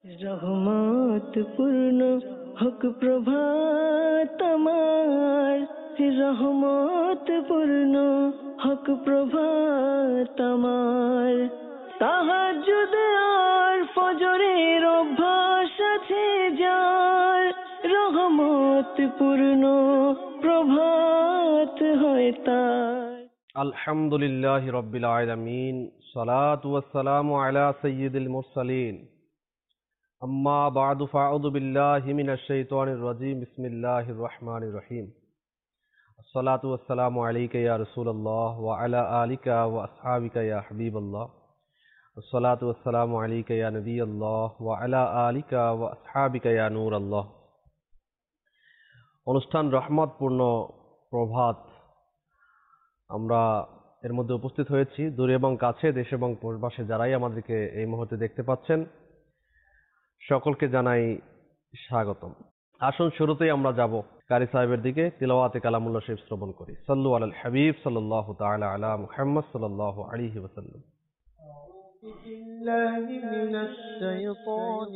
রহমত পূর্ণ হক প্রভাত আমার, রহমত পূর্ণ হক প্রভাত আমার। তাহাজ্জুদ আর ফজরের অভ্যাস আছে যার, রহমত পূর্ণ প্রভাত হয় তার। আলহামদুলিল্লাহি রাব্বিল আলামিন, সালাতু ওয়াসসালামু আলা সাইয়্যিদিল মুরসালিন, আম্মা বা'দু ফাআউযু বিল্লাহি মিনাশ শাইতানির রাজীম, বিসমিল্লাহির রহমানির রহিম। আসসালাতু ওয়াসসালামু আলাইকা ইয়া রাসূলুল্লাহ ওয়া আলা আলিকা ওয়া আসহাবিকা ইয়া হাবিবাল্লাহ। আসসালাতু ওয়াসসালামু আলাইকা ইয়া নবিয়াল্লাহ ওয়া আলা আলিকা ওয়া আসহাবিকা ইয়া নূরাল্লাহ। অনুষ্ঠান রহমতপূর্ণ প্রভাত, আমরা এর মধ্যে উপস্থিত হয়েছি। দূরে এবং কাছে, দেশে এবং প্রবাসে যারাই আমাদেরকে এই মুহূর্তে দেখতে পাচ্ছেন, সকলকে জানাই স্বাগতম। আসুন শুরুতেই আমরা যাব কারি সাহেবের দিকে, তিলাওয়াতে কালামুল্লাহ শরীফ শ্রবণ করি। সাল্লু আলাল হাবিব সাল্লাল্লাহু তাআলা আলা মুহাম্মদ সাল্লাল্লাহু আলাইহি ওয়াসাল্লাম। بالله من الشيطان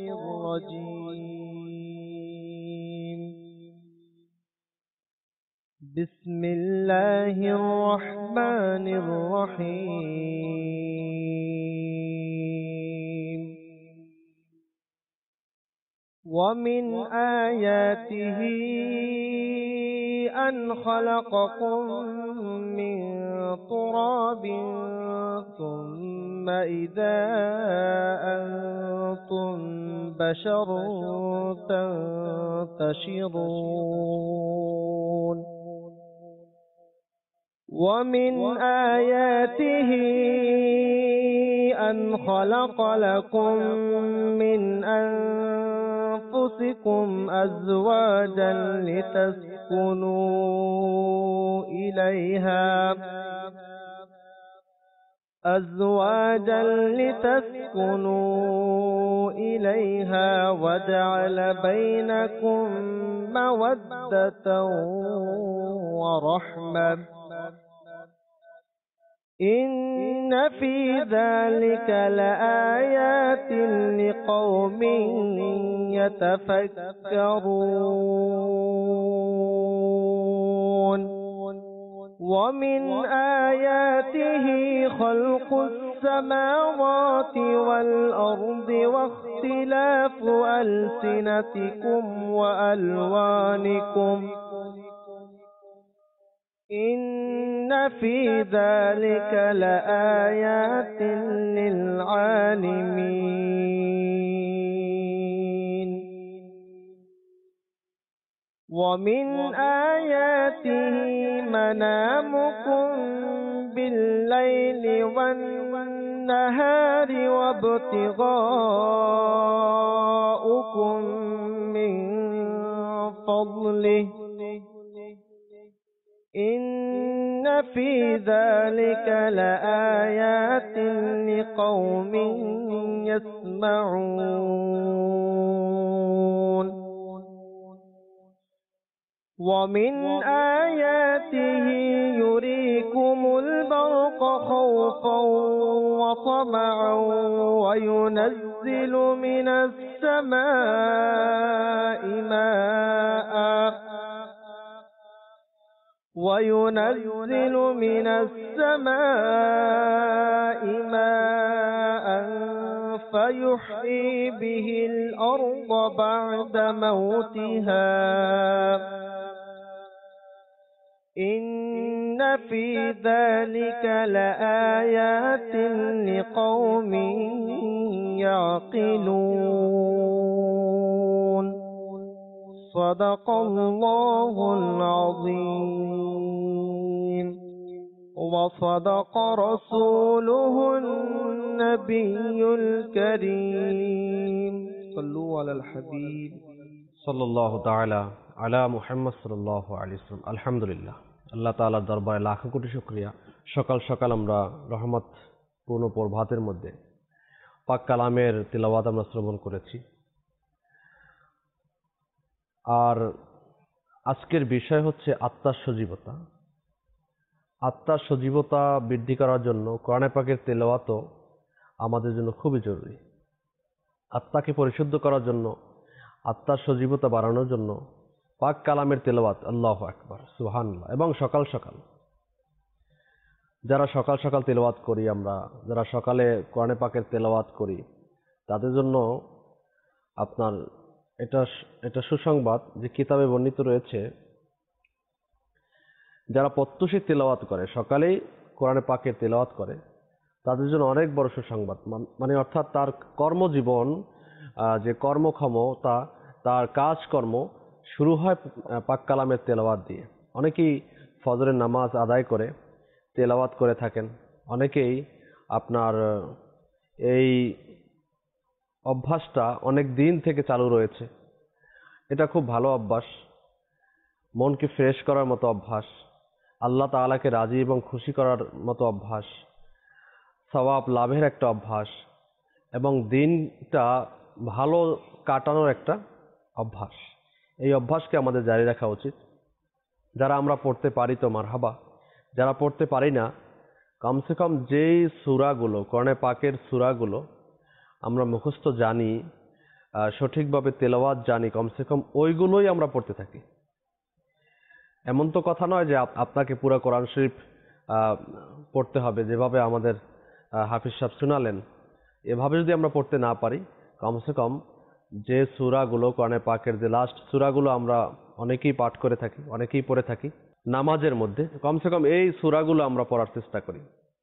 الرجيم. بسم الله الرحمن الرحيم. ومن آياته أن خلقكم من تراب ثم إذا أنتم بشر تنتشرون. ومن آياته أن خلق لكم من أنفسكم أزواجا لتسكنوا إليها وجعل بينكم مودة ورحمة. إن في ذلك لآيات لقوم يتفكرون. ومن آياته خلق السماوات والأرض واختلاف ألسنتكم وألوانكم. إن في ذلك لآيات للعالمين. ومن آياته منامكم بالليل والنهار وابتغاؤكم من فضله. إن في ذلك لآيات لقوم يسمعون. ومن آياته يريكم البرق خوفا وطمعا وينزل من السماء ماء فيحيي به الأرض بعد موتها. إن في ذلك لآيات لقوم يعقلون. صدق الله العظيم وصدق رسوله النبي الكريم. صلوا على الحبيب সাল্লাল্লাহু তাআলা আলা মুহাম্মদ সাল্লাল্লাহু আলাইহি ওয়াসাল্লাম। আলহামদুলিল্লাহ, আল্লাহ তাআলার দরবারে লাখো কোটি শুকরিয়া। সকাল সকাল আমরা রহমত পূর্ণ প্রভাতের মধ্যে পাক কালামের তিলাওয়াত আমরা শ্রবণ করেছি। আর আজকের বিষয় হচ্ছে আত্মার সজীবতা। আত্মার সজীবতা বৃদ্ধি করার জন্য কোরআন পাকের তেলাওয়াতও আমাদের জন্য খুবই জরুরি। আত্মাকে পরিশুদ্ধ করার জন্য, আত্মার সজীবতা বাড়ানোর জন্য পাক কালামের তেলাওয়াত, আল্লাহু আকবার, সুবহানাল্লাহ। এবং সকাল সকাল, যারা সকাল সকাল তেলাওয়াত করি, আমরা যারা সকালে কোরআনে পাকের তেলাওয়াত করি, তাদের জন্য আপনার এটা এটা সুসংবাদ যে কিতাবে বর্ণিত রয়েছে, যারা প্রত্যুষে তেলাওয়াত করে, সকালেই কোরআনে পাকের তেলাওয়াত করে, তাদের জন্য অনেক বড় সুসংবাদ। মানে অর্থাৎ তার কর্মজীবন, যে কর্মক্ষমতা, তার কাজকর্ম শুরু হয় পাক কালামের তেলাওয়াত দিয়ে। অনেকেই ফজরের নামাজ আদায় করে তেলাওয়াত করে থাকেন, অনেকেই আপনার এই অভ্যাসটা অনেক দিন থেকে চালু রয়েছে। এটা খুব ভালো অভ্যাস, মনকে ফ্রেশ করার মতো অভ্যাস, আল্লাহ তাআলাকে রাজি এবং খুশি করার মতো অভ্যাস, সওয়াব লাভের একটা অভ্যাস, এবং দিনটা ভালো কাটানোর একটা অভ্যাস। এই অভ্যাসকে আমাদের জারি রাখা উচিত। যারা আমরা পড়তে পারি তো মারহাবা, যারা পড়তে পারি না, কমসে কম যেই সূরাগুলো, কোরআনে পাকের সূরাগুলো আমরা মুখস্থ জানি, সঠিকভাবে তেলাওয়াত জানি, কমসে কম ওইগুলোই আমরা পড়তে থাকি। এমন তো কথা নয় যে আপনাকে পুরো কোরআন শরীফ পড়তে হবে, যেভাবে আমাদের হাফিজ সাহেব শোনালেন। এভাবে যদি আমরা পড়তে না পারি, কমসে কম যে সূরাগুলো, কোরআনে পাকের যে লাস্ট সূরাগুলো আমরা অনেকেই পাঠ করে থাকি, অনেকেই পড়ে থাকি নামাজের মধ্যে, কমসে কম এই সূরাগুলো আমরা পড়ার চেষ্টা করি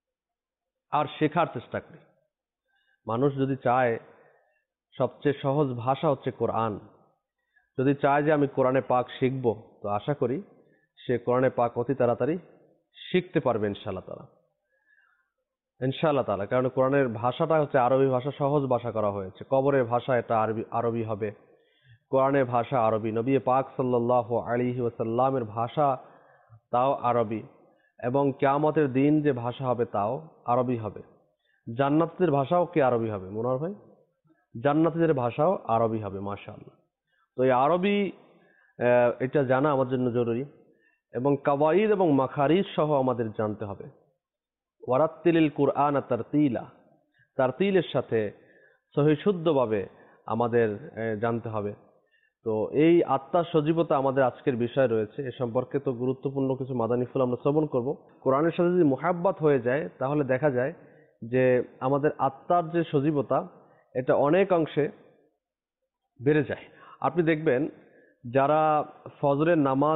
আর শেখার চেষ্টা করি। মানুষ যদি চায়, সবচেয়ে সহজ ভাষা হচ্ছে কোরআন, যদি চায় যে আমি কোরআনে পাক শিখব, তো আশা করি সে কোরআনে পাক অতি তাড়াতাড়ি শিখতে পারবে ইনশাআল্লাহ তাআলা, ইনশাআল্লাহ তাআলা। কারণ কোরআনের ভাষাটা হচ্ছে আরবি ভাষা, সহজ ভাষা করা হয়েছে। কবরের ভাষা এটা আরবি হবে, কোরআনের ভাষা আরবি, নবী পাক সাল্লাল্লাহু আলাইহি ওয়াসাল্লামের ভাষা তাও আরবি, এবং কিয়ামতের দিন যে ভাষা হবে তাও আরবি হবে। জান্নাতীদের ভাষাও কি আরবি হবে মনোহর ভাই? জান্নাতীদের ভাষাও আরবি হবে, মাশাআল্লাহ। তো এই আরবি এটা জানা আমার জন্য জরুরি, এবং কাওয়াইদ এবং মাখারিজ সহ আমাদের জানতে হবে। ওয়ারাত্তিলিল কুরআন তারতিলা, তারতিলের সাথে সহিশুদ্ধভাবে আমাদের জানতে হবে। তো এই আত্মার সজীবতা আমাদের আজকের বিষয় রয়েছে, এ সম্পর্কে তো গুরুত্বপূর্ণ কিছু মাদানী ফুল আমরা শ্রবণ করব। কোরআনের সাথে যদি মুহাব্বত হয়ে যায়, তাহলে দেখা যায় যে আমাদের আত্মার যে সজীবতা, এটা অনেক অংশে বেড়ে যায়। আপনি দেখবেন যারা ফজরের নামাজ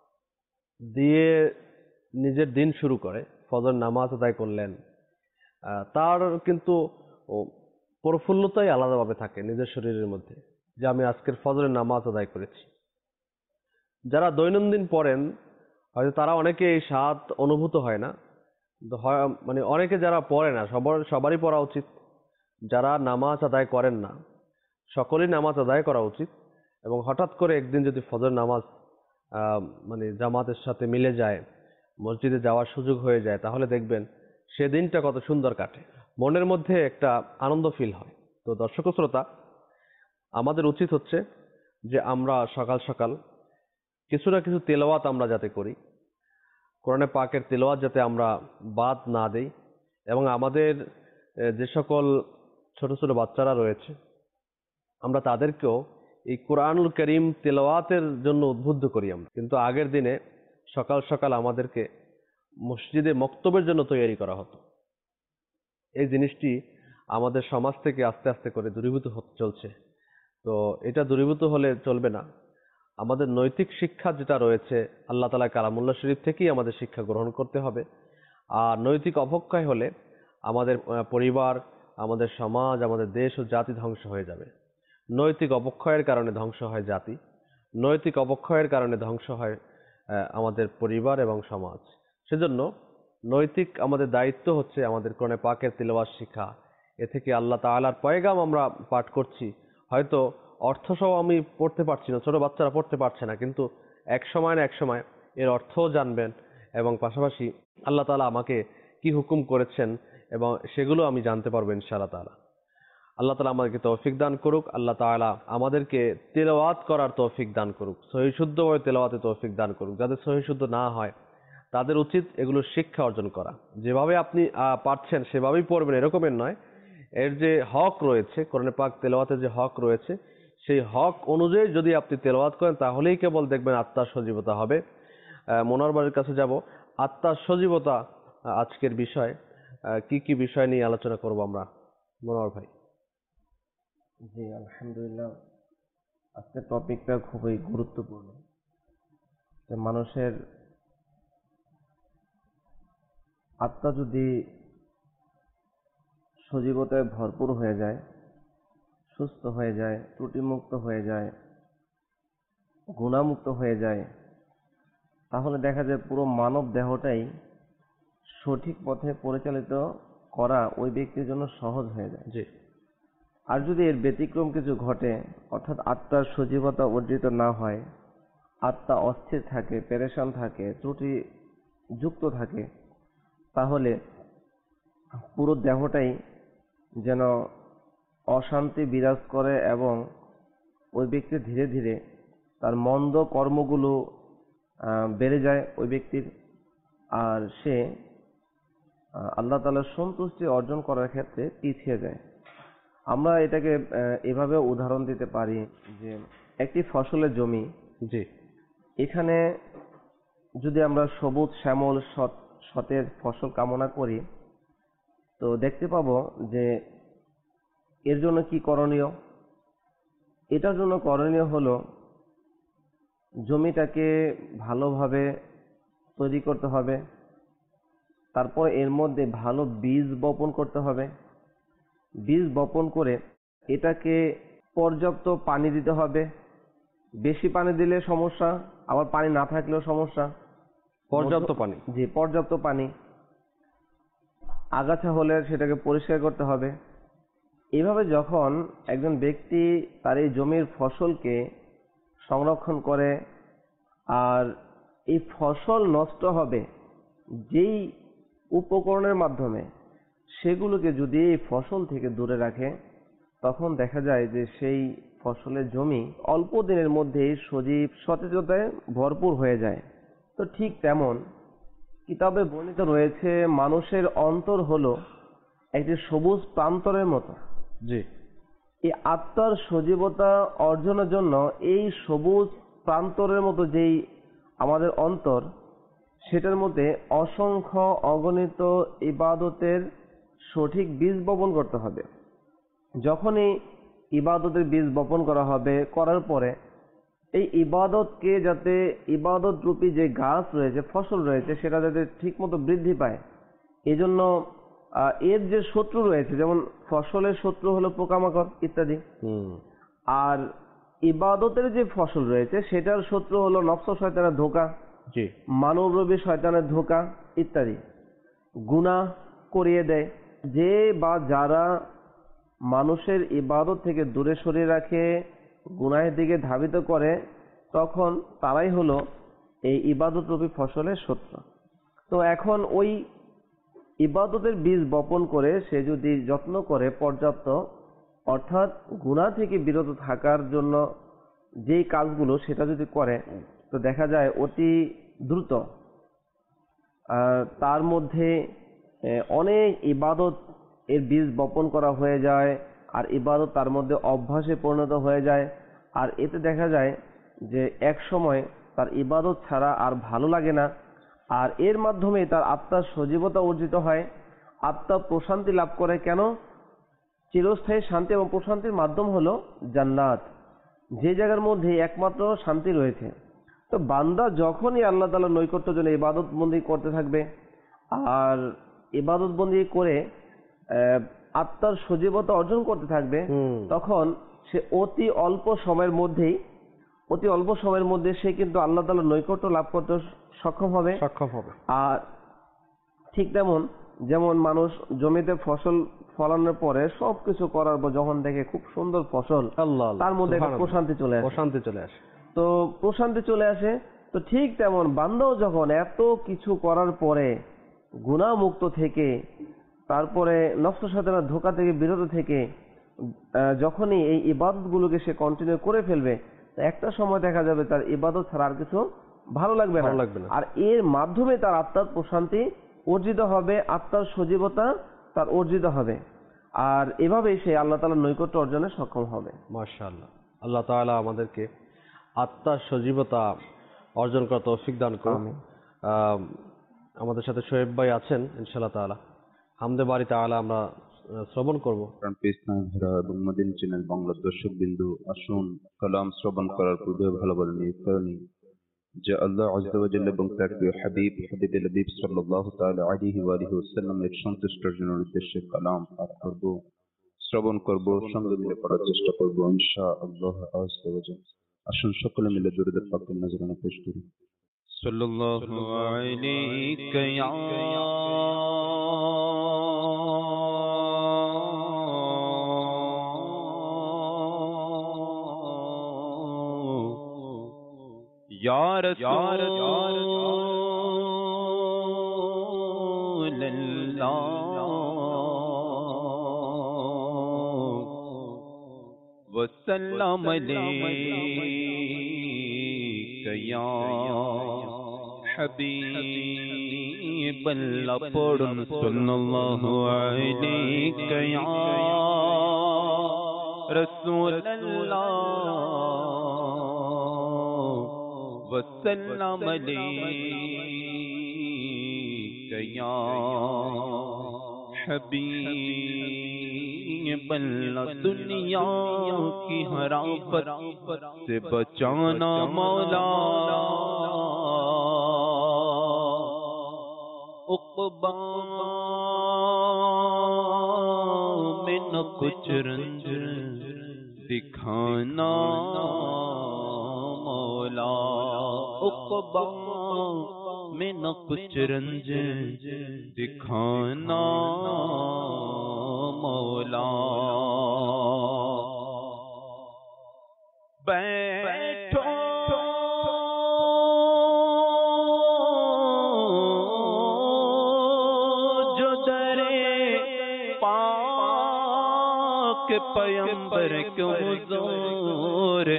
দিয়ে নিজের দিন শুরু করে, ফজর নামাজ আদায় করলেন, তার কিন্তু প্রফুল্লতাই আলাদাভাবে থাকে নিজের শরীরের মধ্যে, যে আমি আজকের ফজরের নামাজ আদায় করেছি। যারা দৈনন্দিন পড়েন, হয়তো তারা অনেকে এই স্বাদ অনুভূত হয় না, মানে অনেকে যারা পড়ে না, সবারই পড়া উচিত। যারা নামাজ আদায় করেন না, সকলেই নামাজ আদায় করা উচিত। এবং হঠাৎ করে একদিন যদি ফজর নামাজ মানে জামাতের সাথে মিলে যায়, মসজিদে যাওয়ার সুযোগ হয়ে যায়, তাহলে দেখবেন সে দিনটা কত সুন্দর কাটে, মনের মধ্যে একটা আনন্দ ফিল হয়। তো দর্শক শ্রোতা, আমাদের উচিত হচ্ছে যে আমরা সকাল সকাল কিছু না কিছু তেলাওয়াত আমরা যাতে করি, কোরআনে পাকের তেলাওয়াত যাতে আমরা বাদ না দেই, এবং আমাদের যে সকল ছোট ছোট বাচ্চারা রয়েছে, আমরা তাদেরকেও এই কোরআনুল করিম তেলাওয়াতের জন্য উদ্বুদ্ধ করি আমরা। কিন্তু আগের দিনে সকাল সকাল আমাদেরকে মসজিদে মক্তবের জন্য তৈরি করা হতো। এই জিনিসটি আমাদের সমাজ থেকে আস্তে আস্তে করে দূরীভূত হতে চলছে। তো এটা দূরীভূত হলে চলবে না। আমাদের নৈতিক শিক্ষা যেটা রয়েছে, আল্লাহ তাআলা কালামুল্লাহ শরীফ থেকেই আমাদের শিক্ষা গ্রহণ করতে হবে। আর নৈতিক অবক্ষয় হলে আমাদের পরিবার, আমাদের সমাজ, আমাদের দেশ ও জাতি ধ্বংস হয়ে যাবে। নৈতিক অবক্ষয়ের কারণে ধ্বংস হয় জাতি, নৈতিক অবক্ষয়ের কারণে ধ্বংস হয় আমাদের পরিবার এবং সমাজ। সেজন্য নৈতিক আমাদের দায়িত্ব হচ্ছে আমাদের কোরআনে পাকের তিলাওয়াত শিখা। এ থেকে আল্লাহ তাআলার পয়গাম আমরা পাঠ করছি, হয়তো অর্থসহ আমি পড়তে পারছি না, ছোট বাচ্চারা পড়তে পারছে না, কিন্তু এক সময় না এক সময় এর অর্থও জানবেন, এবং পাশাপাশি আল্লাহ তাআলা আমাকে কি হুকুম করেছেন এবং সেগুলো আমি জানতে পারবো ইনশাআল্লাহ তাআলা। আল্লাহ তাআলা আমাদেরকে তৌফিক দান করুক। আল্লাহ তাআলা আমাদেরকে তেলাওয়াত করার তৌফিক দান করুক, সহিশুদ্ধভাবে তেলাওয়াতে তৌফিক দান করুক। যাদের সহিশুদ্ধ না হয় তাদের উচিত এগুলো শিক্ষা অর্জন করা। যেভাবে আপনি পারছেন সেভাবেই পড়বেন এরকমের নয়, এর যে হক রয়েছে, কোরআনে পাক তেলাওয়াতের যে হক রয়েছে, সেই হক অনুযায়ী যদি আপনি তেলাওয়াত করেন তাহলেই কেবল দেখবেন আত্মার সজীবতা হবে। মনোয়ার ভাইয়ের কাছে যাব। আত্মার সজীবতা আজকের বিষয়, কি কি বিষয় নিয়ে আলোচনা করব আমরা? মনোয়ার ভাই। জি, আলহামদুলিল্লাহ, আজকের টপিকটা খুবই গুরুত্বপূর্ণ। যে মানুষের আত্মা যদি সজীবতায় ভরপুর হয়ে যায়, সুস্থ হয়ে যায়, ত্রুটিমুক্ত হয়ে যায়, গুণামুক্ত হয়ে যায়, তাহলে দেখা যায় পুরো মানব দেহটাই সঠিক পথে পরিচালিত করা ওই ব্যক্তির জন্য সহজ হয়ে যায়। জি। আর যদি এর ব্যতিক্রম কিছু ঘটে, অর্থাৎ আত্মার সজীবতা অর্জিত না হয়, আত্মা অস্থির থাকে, পেরেশান থাকে, ত্রুটি যুক্ত থাকে, তাহলে পুরো দেহটাই যেন অশান্তি বিরাজ করে এবং ওই ব্যক্তি ধীরে ধীরে তার মন্দ কর্মগুলো বেড়ে যায় ওই ব্যক্তির, আর সে আল্লাহ তাআলার সন্তুষ্টি অর্জন করার ক্ষেত্রে পিছিয়ে যায়। আমরা এটাকে এভাবে উদাহরণ দিতে পারি যে একটি ফসলের জমি, জি, এখানে যদি আমরা সবুজ শ্যামল সতেজ ফসল কামনা করি, তো দেখতে পাবো যে এর জন্য কি করণীয়। এটার জন্য করণীয় হলো জমিটাকে ভালোভাবে তৈরি করতে হবে, তারপর এর মধ্যে ভালো বীজ বপন করতে হবে। বীজ বপন করে এটাকে পর্যাপ্ত পানি দিতে হবে। বেশি পানি দিলে সমস্যা, আবার পানি না থাকলেও সমস্যা। পর্যাপ্ত পানি। জি, পর্যাপ্ত পানি। আগাছা হলে সেটাকে পরিষ্কার করতে হবে। এইভাবে যখন একজন ব্যক্তি তার এই জমির ফসলকে সংরক্ষণ করে, আর এই ফসল নষ্ট হবে যেই উপকরণের মাধ্যমে, সেগুলোকে যদি এই ফসল থেকে দূরে রাখে, তখন দেখা যায় যে সেই ফসলের জমি অল্প দিনের মধ্যেই সজীব সতেজতায় ভরপুর হয়ে যায়। তো ঠিক তেমন কিতাবে বর্ণিত রয়েছে মানুষের অন্তর হলো একটি সবুজ প্রান্তরের মতো। জি। এই আত্মার সজীবতা অর্জনের জন্য এই সবুজ প্রান্তরের মতো যেই আমাদের অন্তর, সেটার মধ্যে অসংখ্য অগণিত ইবাদতের সঠিক বীজ বপন করতে হবে। যখনই ইবাদতের বীজ বপন করা হবে, করার পরে এই ইবাদতকে যাতে ইবাদত রূপী যে গাছ রয়েছে, ফসল রয়েছে, সেটা যাতে ঠিকমতো বৃদ্ধি পায়, এজন্য এর যে শত্রু রয়েছে, যেমন ফসলের শত্রু হলো পোকামাকড় ইত্যাদি, আর ইবাদতের যে ফসল রয়েছে সেটার শত্রু হলো নফস শয়তানের ধোঁকা, জি, মানবরূপী শয়তানের ধোঁকা ইত্যাদি। গুনাহ করিয়ে দেয়। যে বা যারা মানুষের ইবাদত থেকে দূরে সরিয়ে রাখে, গুনাহের দিকে ধাবিত করে, তখন তারাই হলো এই ইবাদত রূপী ফসলের শত্রু। তো এখন ওই ইবাদতের বীজ বপন করে সে যদি যত্ন করে পর্যাপ্ত, অর্থাৎ গুনাহ থেকে বিরত থাকার জন্য যেই কাজগুলো সেটা যদি করে, তো দেখা যায় অতি দ্রুত তার মধ্যে অনেক ইবাদত এর বীজ বপন করা হয়ে যায়, আর ইবাদত তার মধ্যে অভ্যাসে পরিণত হয়ে যায়। আর এতে দেখা যায় যে এক সময় তার ইবাদত ছাড়া আর ভালো লাগে না, আর এর মাধ্যমে তার আত্মার সজীবতা অর্জিত হয়, আত্মা প্রশান্তি লাভ করে। কেন? চিরস্থায়ী শান্তি এবং প্রশান্তির মাধ্যম হলো জান্নাত, যে জায়গার মধ্যে একমাত্র শান্তি রয়েছে। তো বান্দা যখনই আল্লাহ তাআলার নৈকট্যের জন্য ইবাদত বন্দি করতে থাকবে, আর ইবাদত বন্দি করে আত্মার সজীবতা অর্জন করতে থাকবে, তখন সে অতি অল্প সময়ের মধ্যে সে কিন্তু আল্লাহ তাআলার নৈকট্য লাভ করতে সক্ষম হবে। আর ঠিক তেমন যেমন মানুষ জমিতে ফসল ফলানোর পরে সবকিছু করার পর যখন দেখে খুব সুন্দর ফসল, তার মধ্যে একটা প্রশান্তি চলে আসে। তো প্রশান্তি চলে আসে, তো ঠিক তেমন বান্দাও যখন এত কিছু করার পরে গুনাহ মুক্ত থেকে, তারপরে নফস শয়তানের ধোঁকা থেকে বিরত থেকে যখনই এই ইবাদতগুলোকে সে কন্টিনিউ করে ফেলবে, একটা সময় দেখা যাবে তার ইবাদত ছাড়া আর কিছু ভালো লাগবে না। আর এর মাধ্যমে তার আত্মার প্রশান্তি অর্জিত হবে, আত্মার সজীবতা তার অর্জিত হবে। আর এভাবেই সে আল্লাহ তাআলার নৈকট্য অর্জনে সক্ষম হবে। মাশাআল্লাহ। আল্লাহ তাআলা আমাদেরকে আত্মার সজীবতা অর্জন করার তৌফিক দান করুন। আমিন। আমাদের সাথে শোয়েব ভাই আছেন ইনশাআল্লাহ তাআলা। হামদে বাড়ি তাআলা আমরা শ্রবণ করব। ভেরা এবং মদিনা চ্যানেল বাংলার দর্শক বিন্দু, আসুন কালাম শ্রবণ করার পূর্বে ভালো বলে নিয়ত করে নিই যে আল্লাহ আযজা ওয়া জাল্লা এবং তার প্রিয় হাবিবে লবিব সাল্লাল্লাহু তাআলা আলাইহি ওয়া আলিহি ওয়াসাল্লাম এর সন্তুষ্ট অর্জনের উদ্দেশ্যে কালাম পাঠ করব, শ্রবণ করব, সঙ্গে মিলে পড়ার চেষ্টা করব ইনশাআল্লাহ আযজা ওয়া জাল্লা। আসুন সকলে মিলে দরুদ পাকের নজরানা পেশ করি। সাল্লাল্লাহু আলাইকা ইয়া یا رسول اللہ وسلم علیک یا حبیب اللہ پڑھن صلی اللہ علیک یا رسول اللہ وسلم علیک یا حبیب اللہ دنیا کی ہر آفت سے بچانا مولا عقبا میں نہ کچھ رنج دکھانا مولا عقبا میں نہ کچھ رنج دکھانا مولا بیٹھو جو درے پاک پیمبر کے حضور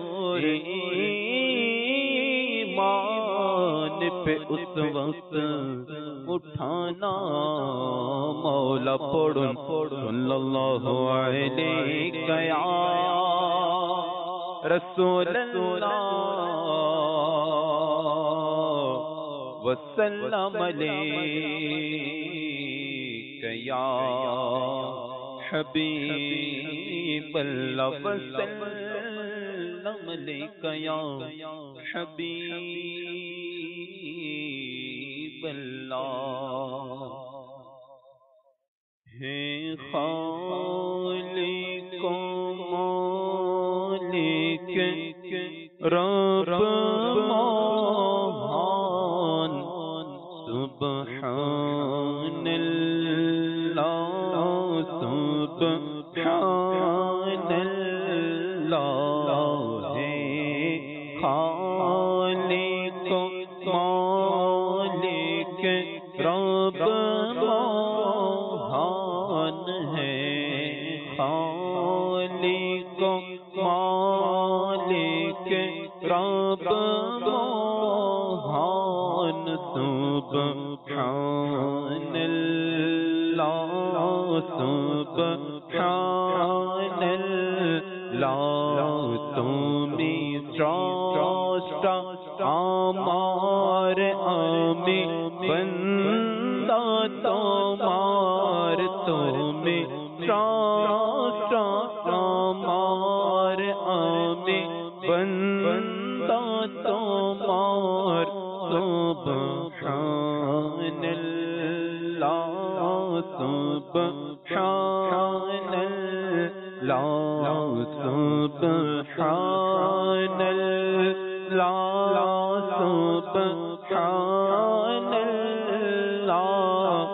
ایمان پہ اس وقت اٹھانا مولا پڑھن صلی اللہ علیہ یا رسول اللہ وسلم علیک یا حبیب اللہ وسلم علیک یا حبیب اللہ ہے خالق و مالک رب مہان سبحان اللہ سبحان اللہ ہے خالق و مالک رب مہان ہے خالق و مالک رب مہان سبحان اللہ سبحان اللہ تمہیں سراشت آمار آمی بندہ تمہار تمہیں سراشت آمار آمی بندہ تمہار سبحان اللہ سبحان اللہ سبحان اللہ سبحان اللہ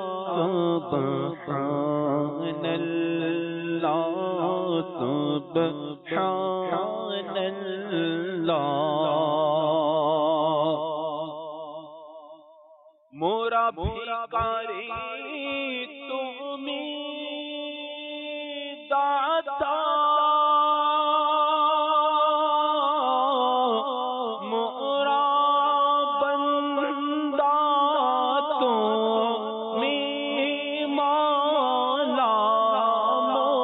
سبحان اللہ سبحان اللہ مورا بھیکاری تمہیں داتا مورا بندہ تمہیں مولا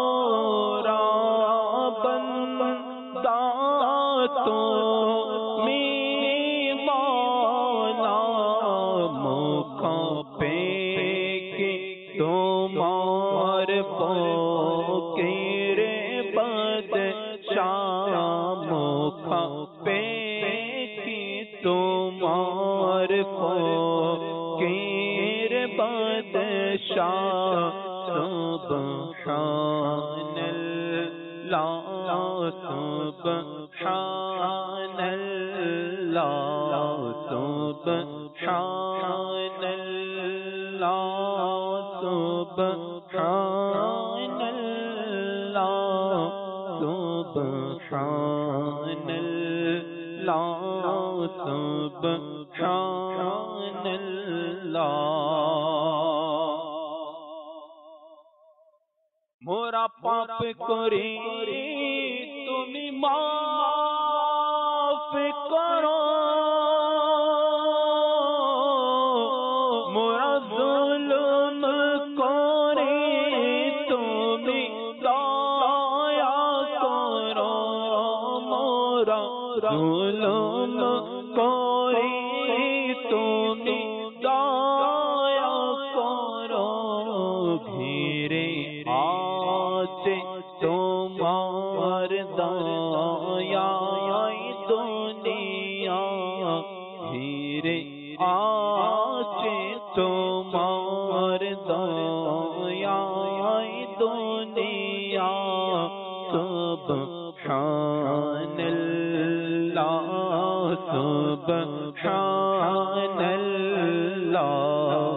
মোরা পাপ করি তুমি মাফ করো, মোরা জুলুম করি তুমি দয়া করো, মোরা জুলুম করি তুমি দয়া করো, ঘিরে আছে তোমার দয়ায় দুনিয়া, ঘিরে আছে তোমার দয়ায় দুনিয়া, সুবহানাল্লাহ সুবহানাল্লাহ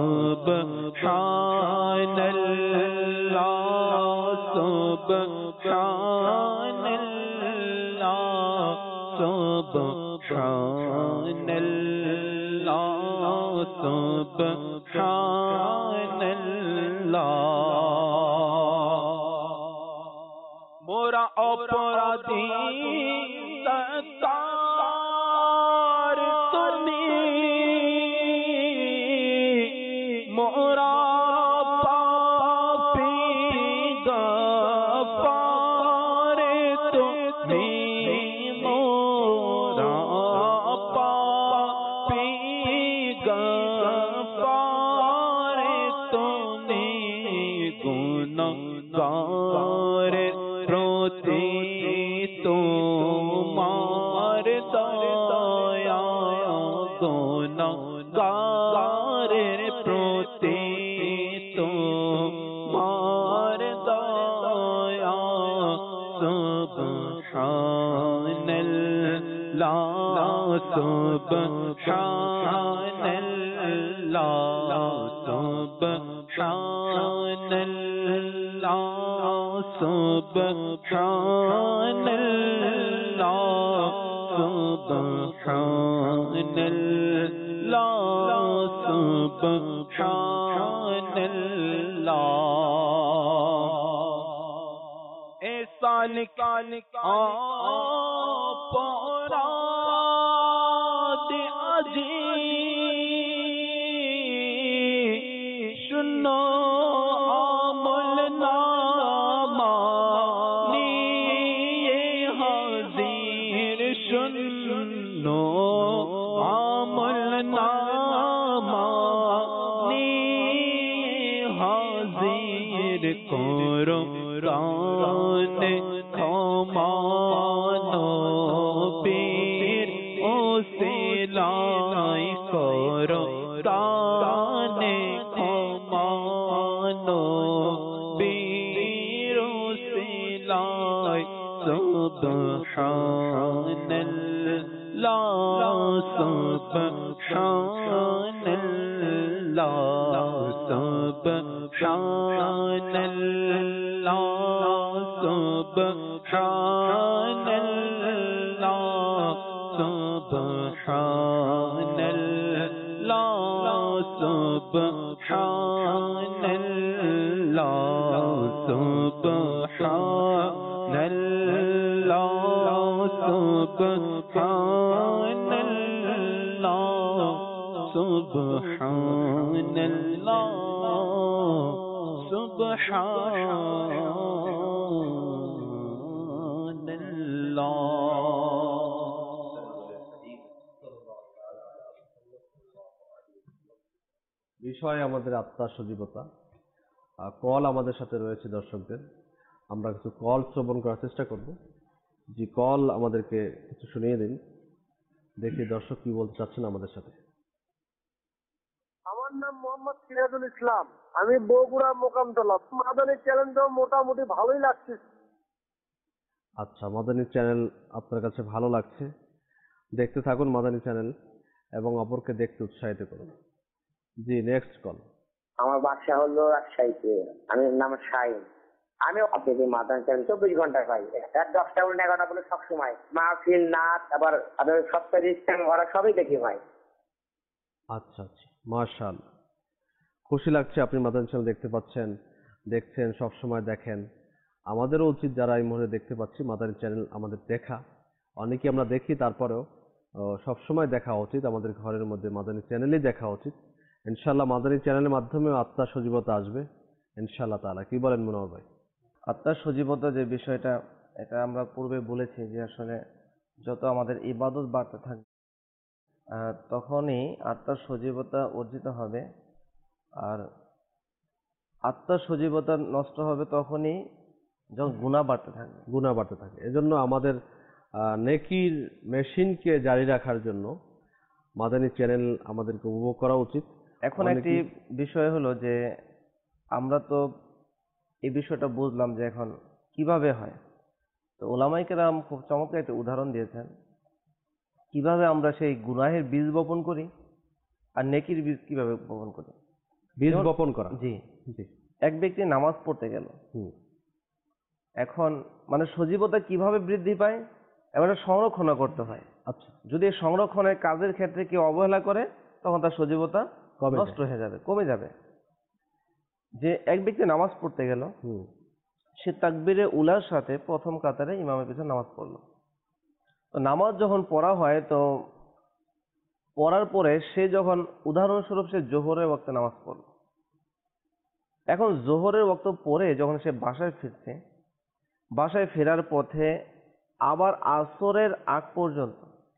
সুবহানাল্লাহ সুবহানাল্লাহ সুবহানাল্লাহ সুবহানাল্লাহ। মোরা অপরাধী সত্তার তুমি, মোরা পাপী গফার তুমি, মোরা পাপী গফার তুমি, গুনাহগারের প্রতি তোমার দয়া, গুনাহগারের প্রতি তোমার দয়া, সুবহানাল্লাহ সুবহানাল্লাহ সুবহানাল্লাহ সুবহানাল্লাহ সুবহানাল্লাহ সুবহানাল্লাহ। এ সালিক অপরাধ আজি শূন্য আমল নামা নিয়ে হাজির, শূন্য আমল নামা নিয়ে হাজির, করো রানে ক্ষমা নবীর ওসিলায়, করো রানে ক্ষমা নবীর ওসিলায়, সুবহানাল্লাহ সুবহানাল্লাহ সুবহানাল্লাহ সুবহানাল্লাহ সুবহানাল্লাহ সুবহানাল্লাহ সুবহানাল্লাহ সুবহানাল্লাহ সুবহানাল্লাহ সুবহানাল্লাহ। বিষয় আমাদের আত্মার সজীবতা। কল আমাদের সাথে রয়েছে দর্শকদের, আমরা কিছু কল শ্রবণ করার চেষ্টা করব। যে কল আমাদেরকে কিছু শুনিয়ে দিন, দেখি দর্শক কি বলতে চাচ্ছেন আমাদের সাথে। আমার নাম মোহাম্মদ সিরাজুল ইসলাম, আমি বগুড়া মোকামতলা। মাদানী চ্যানেলটা মোটামুটি ভালোই লাগছে। আচ্ছা, মাদানী চ্যানেল আপনার কাছে ভালো লাগছে, দেখতে থাকুন মাদানী চ্যানেল এবং অপরকে দেখতে উৎসাহিত করুন। জি, নেক্সট কল। আমার বাসা হলো রাজশাহীতে, আমি নাম শাহিন। আমি আপনাদের মাদানী চ্যানেল 24 ঘন্টা পাই, রাত 10টা 11টা বলে সবসময় মাহফিল, নাচ, আবার আপনাদের সপ্তাহে ইসলাম ওরা সবই দেখি ভাই। আচ্ছা আচ্ছা, মাশাআল্লাহ, খুশি লাগছে আপনি মাদানী চ্যানেল দেখতে পাচ্ছেন, দেখছেন, সব সময় দেখেন। আমাদেরও উচিত, যারা এই মুহূর্তে দেখতে পাচ্ছি, মাদানী চ্যানেল আমাদের দেখা। অনেকেই আমরা দেখি, তারপরেও সব সময় দেখা উচিত, আমাদের ঘরের মধ্যে মাদানী চ্যানেলই দেখা উচিত। ইনশাআল্লাহ মাদানী চ্যানেলের মাধ্যমে আত্মার সজীবতা আসবে ইনশাআল্লাহ তাআলা। কি বলেন মনোহর ভাই? আত্মার সজীবতা যে বিষয়টা, এটা আমরা পূর্বে বলেছি যে আসলে যত আমাদের ইবাদত বাড়তে থাকবে তখনই আত্মার সজীবতা অর্জিত হবে, আর আত্মার সজীবতা নষ্ট হবে তখনই যখন গুনাহ বাড়তে থাকবে। গুনাহ বাড়তে থাকে। এজন্য আমাদের নেকির মেশিনকে জারি রাখার জন্য মাদানী চ্যানেল আমাদেরকে উপভোগ করা উচিত। এখন একটি বিষয় হলো যে আমরা তো এই বিষয়টা বুঝলাম যে এখন কিভাবে হয়। তো ওলামায়ে কেরাম খুব চমৎকার একটা উদাহরণ দিয়েছেন কিভাবে আমরা সেই গুনাহের বীজ বপন করি আর নেকির বীজ কিভাবে বপন করি। বীজ বপন করা। জি জি। এক ব্যক্তি নামাজ পড়তে গেল, এখন মানে সজীবতা কিভাবে বৃদ্ধি পায়, এবার সংরক্ষণ করতে হয়। আচ্ছা, যদি এই সংরক্ষণের কাজের ক্ষেত্রে কেউ অবহেলা করে তখন তার সজীবতা নষ্ট হয়ে যাবে, কমে যাবে। যে এক ব্যক্তি নামাজ পড়তে গেল, সে তাকবীরে উলার সাথে প্রথম কাতারে ইমামের পিছনে নামাজ পড়লো। তো নামাজ যখন পড়া হয়, তো পড়ার পরে সে যখন উদাহরণস্বরূপ সে জোহরের ওয়াক্তে নামাজ পড়ল, এখন জোহরের ওয়াক্ত পড়ে যখন সে বাসায় ফিরছে, বাসায় ফেরার পথে আবার আসরের আগ পর্যন্ত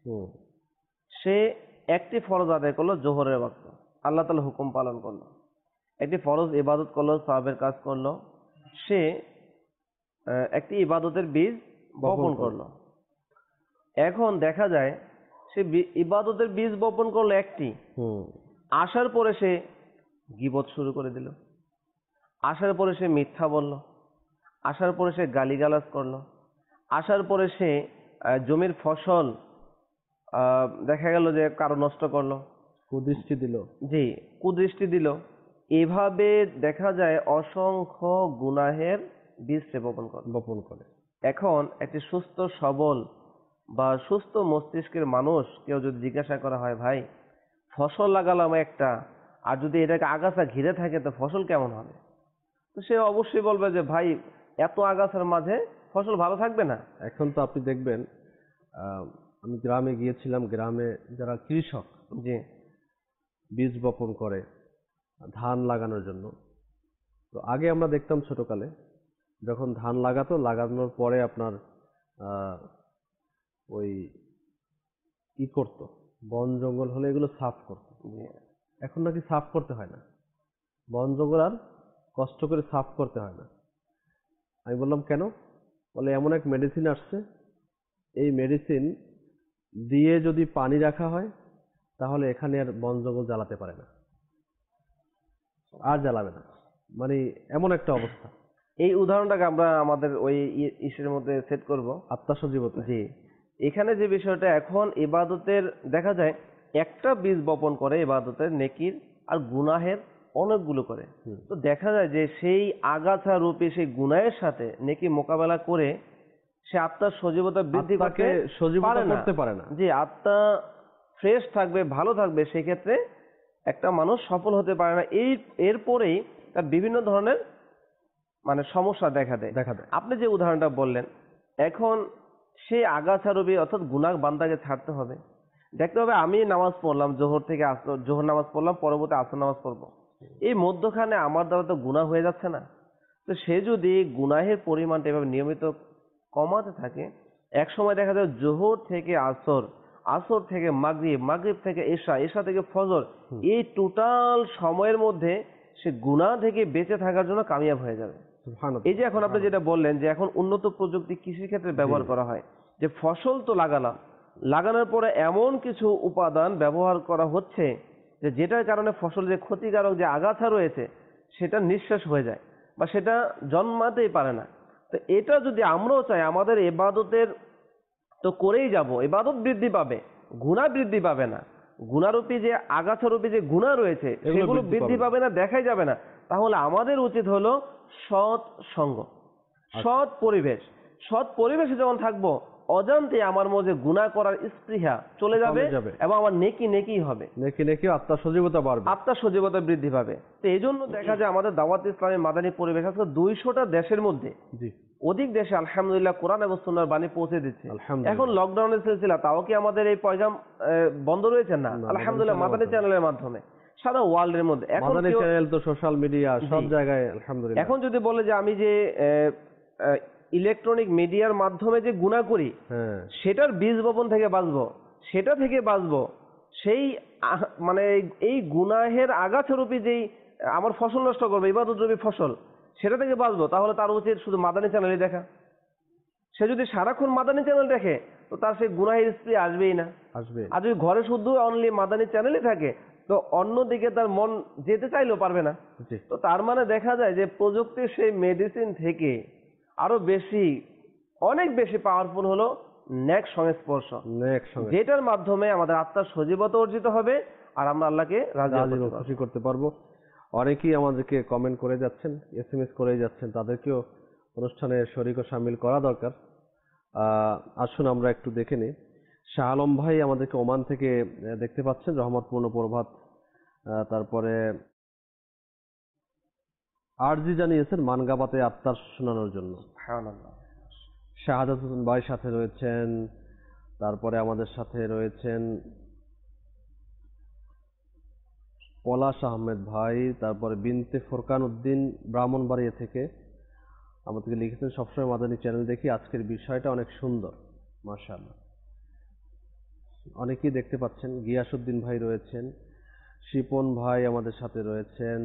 সে একটি ফরজ আদায় করলো জোহরের ওয়াক্ত, আল্লাহ তাআলার হুকুম পালন করলো, একটি ফরজ ইবাদত করলো, সওয়াবের কাজ করলো, সে একটি ইবাদতের বীজ বপন করলো। এখন দেখা যায় সে ইবাদতের বীজ বপন করলো একটি, আসার পরে সে গীবত শুরু করে দিল, আসার পরে সে মিথ্যা বলল, আসার পরে সে গালিগালাজ করলো, আসার পরে সে জমির ফসল দেখা গেল যে কারো নষ্ট করলো, কুদৃষ্টি দিল। জি, কুদৃষ্টি দিল। এভাবে দেখা যায় অসংখ্য গুনাহের বীজ সে বপন করে। এখন একটি সুস্থ সবল বা সুস্থ মস্তিষ্কের মানুষ কেউ যদি জিজ্ঞাসা করা হয়, ভাই ফসল লাগালাম একটা, আর যদি এটাকে আগাছা ঘিরে থাকে তো ফসল কেমন হবে, তো সে অবশ্যই বলবে যে ভাই এত আগাছার মাঝে ফসল ভালো থাকবে না। এখন তো আপনি দেখবেন, আমি গ্রামে গিয়েছিলাম, গ্রামে যারা কৃষক জি বীজ বপন করে ধান লাগানোর জন্য, তো আগে আমরা দেখতাম ছোটকালে যখন ধান লাগাতো, লাগানোর পরে আপনার ওই কি করতো, বন জঙ্গল হলে এগুলো সাফ করতো। এখন নাকি সাফ করতে হয় না, বন জঙ্গল আর কষ্ট করে সাফ করতে হয় না। আমি বললাম কেন? বলে এমন এক মেডিসিন আসছে, এই মেডিসিন দিয়ে যদি পানি রাখা হয় তাহলে এখানে আর বন জঙ্গল জ্বালাতে পারে না, আর জ্বালাবে না, মানে এমন একটা অবস্থা। এই উদাহরণটাকে আমরা আমাদের ওই ইসের মধ্যে সেট করব, আত্মা সজীবতা। জি, এখানে যে বিষয়টা, এখন ইবাদতের দেখা যায় একটা বীজ বপন করে ইবাদতের নেকির আর গুনাহের অনেকগুলো করে। তো দেখা যায় যে সেই আগাছা রূপে সেই গুনাহের সাথে নেকি মোকাবেলা করে সে আত্মার সজীবতা বৃদ্ধি করতে পারে না। জি, আত্মা ফ্রেশ থাকবে, ভালো থাকবে, সেক্ষেত্রে একটা মানুষ সফল হতে পারে না। এরপরেই তার বিভিন্ন ধরনের মানে সমস্যা দেখা দেয়। আপনি যে উদাহরণটা বললেন, এখন সেই আগাছারূপী অর্থাৎ গুনাহ বান্দাকে ছাড়তে হবে। দেখতে হবে আমি নামাজ পড়লাম, জোহর থেকে আসর, জোহর নামাজ পড়লাম, পরবর্তী আসর নামাজ পড়বো, এই মধ্যখানে আমার দ্বারা তো গুনাহ হয়ে যাচ্ছে না। তো সে যদি গুনাহের পরিমাণটা এভাবে নিয়মিত কমাতে থাকে, এক সময় দেখা যায় জোহর থেকে আসর আসর থেকে মাগরিব, মাগরিব থেকে এশা, এশা থেকে ফজর, এই টোটাল সময়ের মধ্যে সে গুনাহ থেকে বেঁচে থাকার জন্য কামিয়াব হয়ে যাবে। সুবহানাল্লাহ। এই যে এখন আপনি যেটা বললেন যে এখন উন্নত প্রযুক্তি কৃষির ক্ষেত্রে ব্যবহার করা হয়, যে ফসল তো লাগালাম, লাগানোর পরে এমন কিছু উপাদান ব্যবহার করা হচ্ছে যে যেটার কারণে ফসল যে ক্ষতিকারক যে আগাছা রয়েছে সেটা নিঃশেষ হয়ে যায় বা সেটা জন্মাতেই পারে না। তো এটা যদি আমরাও চাই, আমাদের ইবাদতের তো করেই যাব, ইবাদত বৃদ্ধি পাবে, গুনাহ বৃদ্ধি পাবে না, গুনারূপী যে আগাছারূপী যে গুনাহ রয়েছে সেগুলো বৃদ্ধি পাবে না, দেখাই যাবে না, তাহলে আমাদের উচিত হলো সৎ সঙ্গ, সৎ পরিবেশ। সৎ পরিবেশে যখন থাকবো অজান্তে আমার মধ্যে গুনাহ করার স্পৃহা চলে যাবে এবং আমার নেকি হবে, নেকি আত্মার সজীবতা বাড়বে, আত্মার সজীবতা বৃদ্ধি পাবে। তো এই জন্য দেখা যায় আমাদের দাওয়াত ইসলামী মাদানী পরিবেশ আজকে 200টা দেশের মধ্যে অধিক দেশে আলহামদুলিল্লাহ কোরআন এবং সুন্নাহর বাণী পৌঁছে দিচ্ছে। এখন লকডাউনের সিলসিলা, তাও কি আমাদের এই পয়গাম বন্ধ রয়েছে? না, আলহামদুলিল্লাহ মাদানী চ্যানেলের মাধ্যমে সারা ওয়ার্ল্ডের মধ্যে এখন মাদানী চ্যানেল তো সোশ্যাল মিডিয়া সব জায়গায় আলহামদুলিল্লাহ। এখন যদি বলে যে আমি যে ইলেকট্রনিক মিডিয়ার মাধ্যমে যে গুনাহ করি সেটার বীজ বপন থেকে বাঁচবো, সেটা থেকে বাঁচবো, সেই মানে এই গুনাহের আগাছারূপী যেই আমার ফসল নষ্ট করবে, ইবাদতরূপী ফসল, সেটা থেকে বাঁচবো, তাহলে তার উচিত শুধু মাদানী চ্যানেলে দেখা। সে যদি সারাক্ষণ মাদানী চ্যানেল দেখে তো তার সেই গুনাহের স্ত্রী আসবেই না, আসবে। আর যদি ঘরে শুধু অনলি মাদানী চ্যানেলই থাকে তো অন্যদিকে তার মন যেতে চাইলেও পারবে না। তো তার মানে দেখা যায় যে প্রযুক্তির সেই মেডিসিন থেকে আরো বেশি, অনেক বেশি পাওয়ারফুল হলো নেক সংস্পর্শ, যেটার মাধ্যমে আমাদের আত্মার সজীবতা অর্জিত হবে আর আমরা আল্লাহকে রাজি খুশি করতে পারবো। অনেকেই আমাদেরকে কমেন্ট করে যাচ্ছেন, SMS করে যাচ্ছেন, তাদেরকেও অনুষ্ঠানে শরীক ও শামিল করা দরকার। আসুন আমরা একটু দেখে নিই। শাহ আলম ভাই আমাদেরকে ওমান থেকে দেখতে পাচ্ছেন, রহমতপূর্ণ প্রভাত। তারপরে আরজি জানিয়েছেন মানগাবাতে আত্মার শোনানোর জন্য। শাহাদাত হোসেন ভাই সাথে রয়েছেন, তারপরে আমাদের সাথে রয়েছেন পলাশ আহমেদ ভাই, তারপরে বিনতে ফোরকান উদ্দিন ব্রাহ্মণবাড়িয়া থেকে আমাদেরকে লিখেছেন, সবসময় মাদানী চ্যানেল দেখি, আজকের বিষয়টা অনেক সুন্দর, মাশাআল্লাহ। অনেকেই দেখতে পাচ্ছেন। গিয়াসউদ্দিন ভাই রয়েছেন, শিপন ভাই আমাদের সাথে রয়েছেন,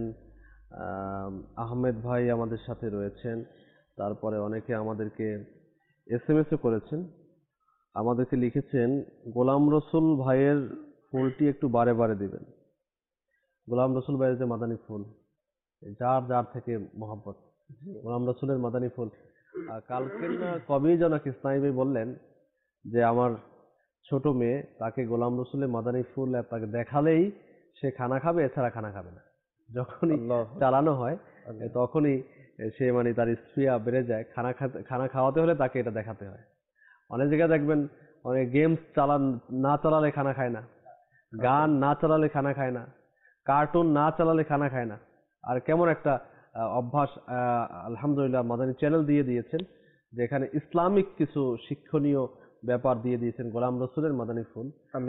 আহমেদ ভাই আমাদের সাথে রয়েছেন, তারপরে অনেকে আমাদেরকে SMS করেছেন, আমাদেরকে লিখেছেন গোলাম রসুল ভাইয়ের ফুলটি একটু বারে বারে দিবেন। গোলাম রসুল ভাইয়ের যে মাদানী ফুল, যার যার থেকে মহব্বত, গোলাম রসুলের মাদানী ফুল। কালকে কবেই যেন ইসমাইল ভাই বললেন যে আমার ছোট মেয়ে, তাকে গোলাম রসুলের মাদানী ফুল তাকে দেখালেই সে খানা খাবে, এছাড়া খানা খাবে না। যখনই চালানো হয় তখনই সে মানে তার স্পৃহা বেড়ে যায়, খানা খাওয়াতে হলে তাকে এটা দেখাতে হয়। অনেক জায়গায় দেখবেন অনেক গেমস না চালালে খানা খায় না, গান না চালালে খানা খায় না, কার্টুন না চালালে খানা খায় না। আর কেমন একটা অভ্যাস আলহামদুলিল্লাহ মাদানী চ্যানেল দিয়ে দিয়েছেন, যেখানে ইসলামিক কিছু শিক্ষণীয় ব্যাপার দিয়ে দিয়েছেন, গোলাম রসুলের মাদানী ফুল।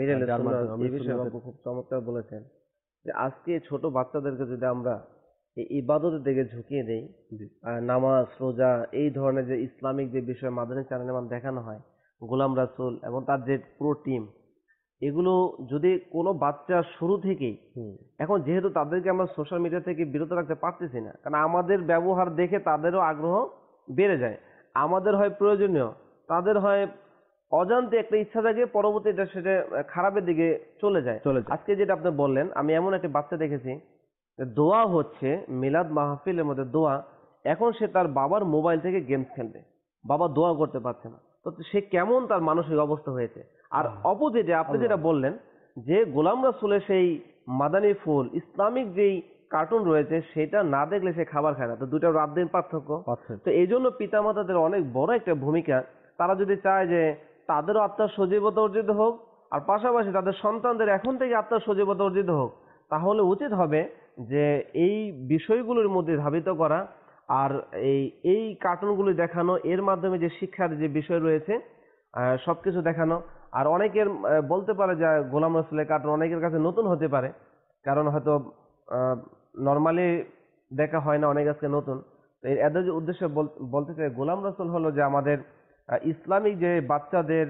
খুব চমৎকার বলেছেন যে আজকে ছোট বাচ্চাদেরকে যদি আমরা এই ইবাদতের দিকে ঝুঁকিয়ে দেই, নামাজ রোজা এই ধরনের যে ইসলামিক যে বিষয় মাদানী চ্যানেলে আমার দেখানো হয়, গোলাম রাসূল এবং তার যে পুরো টিম, এগুলো যদি কোনো বাচ্চা শুরু থেকেই, এখন যেহেতু তাদেরকে আমরা সোশ্যাল মিডিয়া থেকে বিরত রাখতে পারতেছি না, কারণ আমাদের ব্যবহার দেখে তাদেরও আগ্রহ বেড়ে যায়, আমাদের হয় প্রয়োজনীয়, তাদের হয় অজান্তে একটা ইচ্ছা থাকে, পরবর্তীতে সেটা খারাপের দিকে চলে যায়। আজকে যেটা আপনি বললেন, আমি এমন একটা বাচ্চা দেখেছি দোয়া হচ্ছে মিলাদ মাহফিলের মধ্যে দোয়া, এখন সে তার বাবার মোবাইল থেকে গেমস খেলবে, বাবা দোয়া করতে পারছে না, তো সে কেমন তার মানসিক অবস্থা হয়েছে। আর অপোজিটে আপনি যেটা বললেন যে গোলাম রাসূলের সেই মাদানী ফুল ইসলামিক যেই কার্টুন রয়েছে সেটা না দেখলে সে খাবার খায় না, তো দুটো রাত দিন পার্থক্য। তো এই জন্য পিতামাতাদের অনেক বড় একটা ভূমিকা, তারা যদি চায় যে তাদেরও আত্মার সজীবতা অর্জিত হোক আর পাশাপাশি তাদের সন্তানদের এখন থেকে আত্মার সজীবতা অর্জিত হোক, তাহলে উচিত হবে যে এই বিষয়গুলোর মধ্যে ধাবিত করা আর এই কার্টুনগুলো দেখানো, এর মাধ্যমে যে শিক্ষার যে বিষয় রয়েছে সবকিছু দেখানো। আর অনেকের বলতে পারে যে গোলাম রাসূলের কার্টুন অনেকের কাছে নতুন হতে পারে, কারণ হয়তো নর্মালি দেখা হয় না, অনেক আজকে নতুন। এদের উদ্দেশ্যে বলতে চাই গোলাম রাসূল হলো যে আমাদের ইসলামিক যে বাচ্চাদের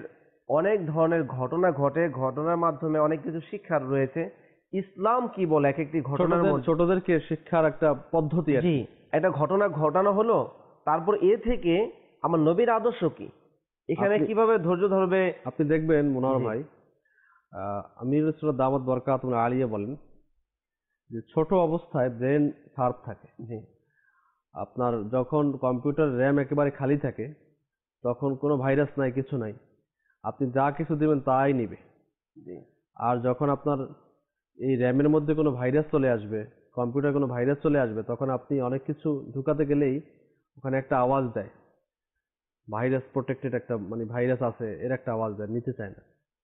অনেক ধরনের ঘটনা ঘটে, ঘটনার মাধ্যমে অনেক কিছু শিক্ষার রয়েছে। ইসলাম কি বলে এক একটি ঘটনার মধ্যে, ছোটদেরকে শিক্ষার একটা পদ্ধতি আর জি কি। একটা ঘটনা ঘটানো হলো, তারপর এ থেকে আমার নবীর আদর্শ কি, এখানে আপনি- কিভাবে ধৈর্য ধরবে। আপনি দেখবেন মনোয়ার জি। ভাই, আমির রাসূলুল্লাহ দাওয়াত বরকাতুহু আলিয়া বলেন যে ছোট অবস্থায় ব্রেন শার্প থাকে। জি আপনার যখন কম্পিউটার র্যাম একেবারে খালি থাকে তখন কোনো ভাইরাস নাই, কিছু নাই, আপনি যা কিছু দিবেন তাই নিবে। জি আর যখন আপনার এই র্যামের মধ্যে কোনো ভাইরাস চলে আসবে, কম্পিউটার কোনো ভাইরাস চলে আসবে, তখন আপনি অনেক কিছু ঢুকাতে গেলেই ওখানে একটা আওয়াজ দেয়, ভাইরাস প্রোটেক্টেড একটা, মানে ভাইরাস আছে এর একটা আওয়াজ দেয়, নিতে চায় না।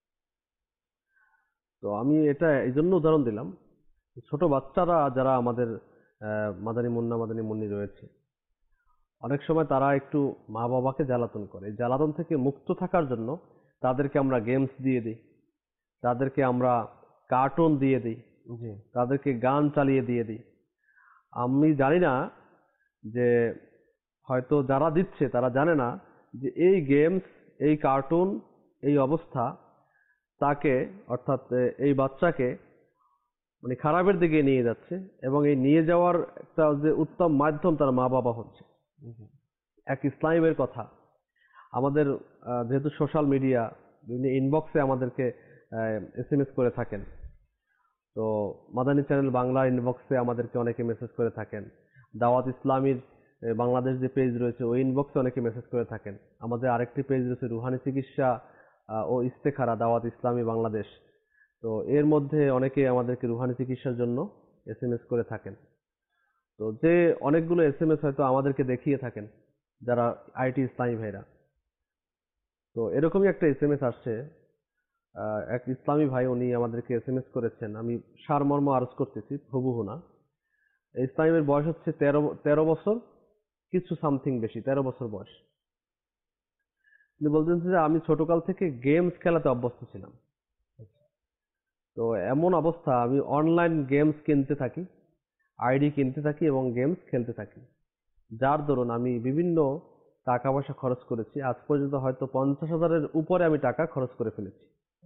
তো আমি এটা এই জন্য উদাহরণ দিলাম, ছোট বাচ্চারা যারা আমাদের মাদানী মুন্না মাদানী মুন্নি রয়েছে, অনেক সময় তারা একটু মা বাবাকে জ্বালাতন করে। এই জ্বালাতন থেকে মুক্ত থাকার জন্য তাদেরকে আমরা গেমস দিয়ে দিই, তাদেরকে আমরা কার্টুন দিয়ে দিই, জি তাদেরকে গান চালিয়ে দিয়ে দিই। আমি জানি না যে হয়তো যারা দিচ্ছে তারা জানে না যে এই গেমস, এই কার্টুন, এই অবস্থা তাকে, অর্থাৎ এই বাচ্চাকে মানে খারাপের দিকে নিয়ে যাচ্ছে, এবং এই নিয়ে যাওয়ার একটা যে উত্তম মাধ্যম তার মা বাবা হচ্ছে। এক ইসলামের কথা আমাদের, যেহেতু সোশ্যাল মিডিয়া, বিভিন্ন ইনবক্সে আমাদেরকে SMS করে থাকেন, তো মাদানী চ্যানেল বাংলা ইনবক্সে আমাদেরকে অনেকে মেসেজ করে থাকেন, দাওয়াত ইসলামীর বাংলাদেশ যে পেজ রয়েছে ওই ইনবক্সে অনেকে মেসেজ করে থাকেন, আমাদের আরেকটি পেজ রয়েছে রুহানি চিকিৎসা ও ইস্তেখারা দাওয়াত ইসলামী বাংলাদেশ, তো এর মধ্যে অনেকে আমাদেরকে রুহানি চিকিৎসার জন্য SMS করে থাকেন। তো যে অনেকগুলো SMS হয়তো আমাদেরকে দেখিয়ে থাকেন যারা আইটি ইসলামী ভাইরা। তো এরকমই একটা SMS আসছে, এক ইসলামী ভাই উনি আমাদেরকে SMS করেছেন, আমি সারমর্ম আরজ করতেছি, হুবহু না। এই ইসলামের বয়স হচ্ছে 13 বছর, কিছু সামথিং বেশি, 13 বছর বয়স। তিনি বলতেন যে আমি ছোটকাল থেকে গেমস খেলাতে অভ্যস্ত ছিলাম। তো এমন অবস্থা, আমি অনলাইন গেমস কিনতে থাকি, আইডি কিনতে থাকি এবং গেমস খেলতে থাকি, যার দরুন আমি বিভিন্ন টাকা পয়সা খরচ করেছি। আজ পর্যন্ত হয়তো 50,000-এর উপরে আমি টাকা খরচ করে ফেলেছি।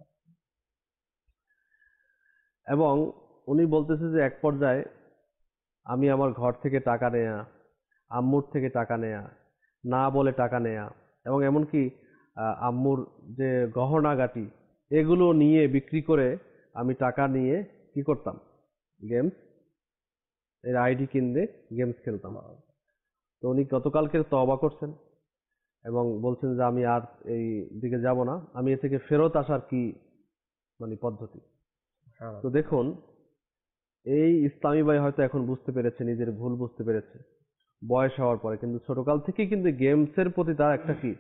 এবং উনি বলতেছে যে এক পর্যায়ে আমি আমার ঘর থেকে টাকা নেয়া, আম্মুর থেকে টাকা নেয়া, না বলে টাকা নেয়া, এবং এমনকি আম্মুর যে গহনাগাটি এগুলো নিয়ে বিক্রি করে আমি টাকা নিয়ে কি করতাম, গেমস এর আইডি কিনতে গেমস খেলতাম। তো উনি গতকালকে তওবা করছেন এবং বলছেন যে আমি আর এই দিকে যাব না, আমি এ থেকে ফেরত আসার কি মানে পদ্ধতি। তো দেখুন, এই ইসলামী ভাই হয়তো এখন বুঝতে পেরেছে, নিজের ভুল বুঝতে পেরেছে বয়স হওয়ার পরে, কিন্তু ছোটকাল থেকেই কিন্তু গেমসের প্রতি তার একটা কি,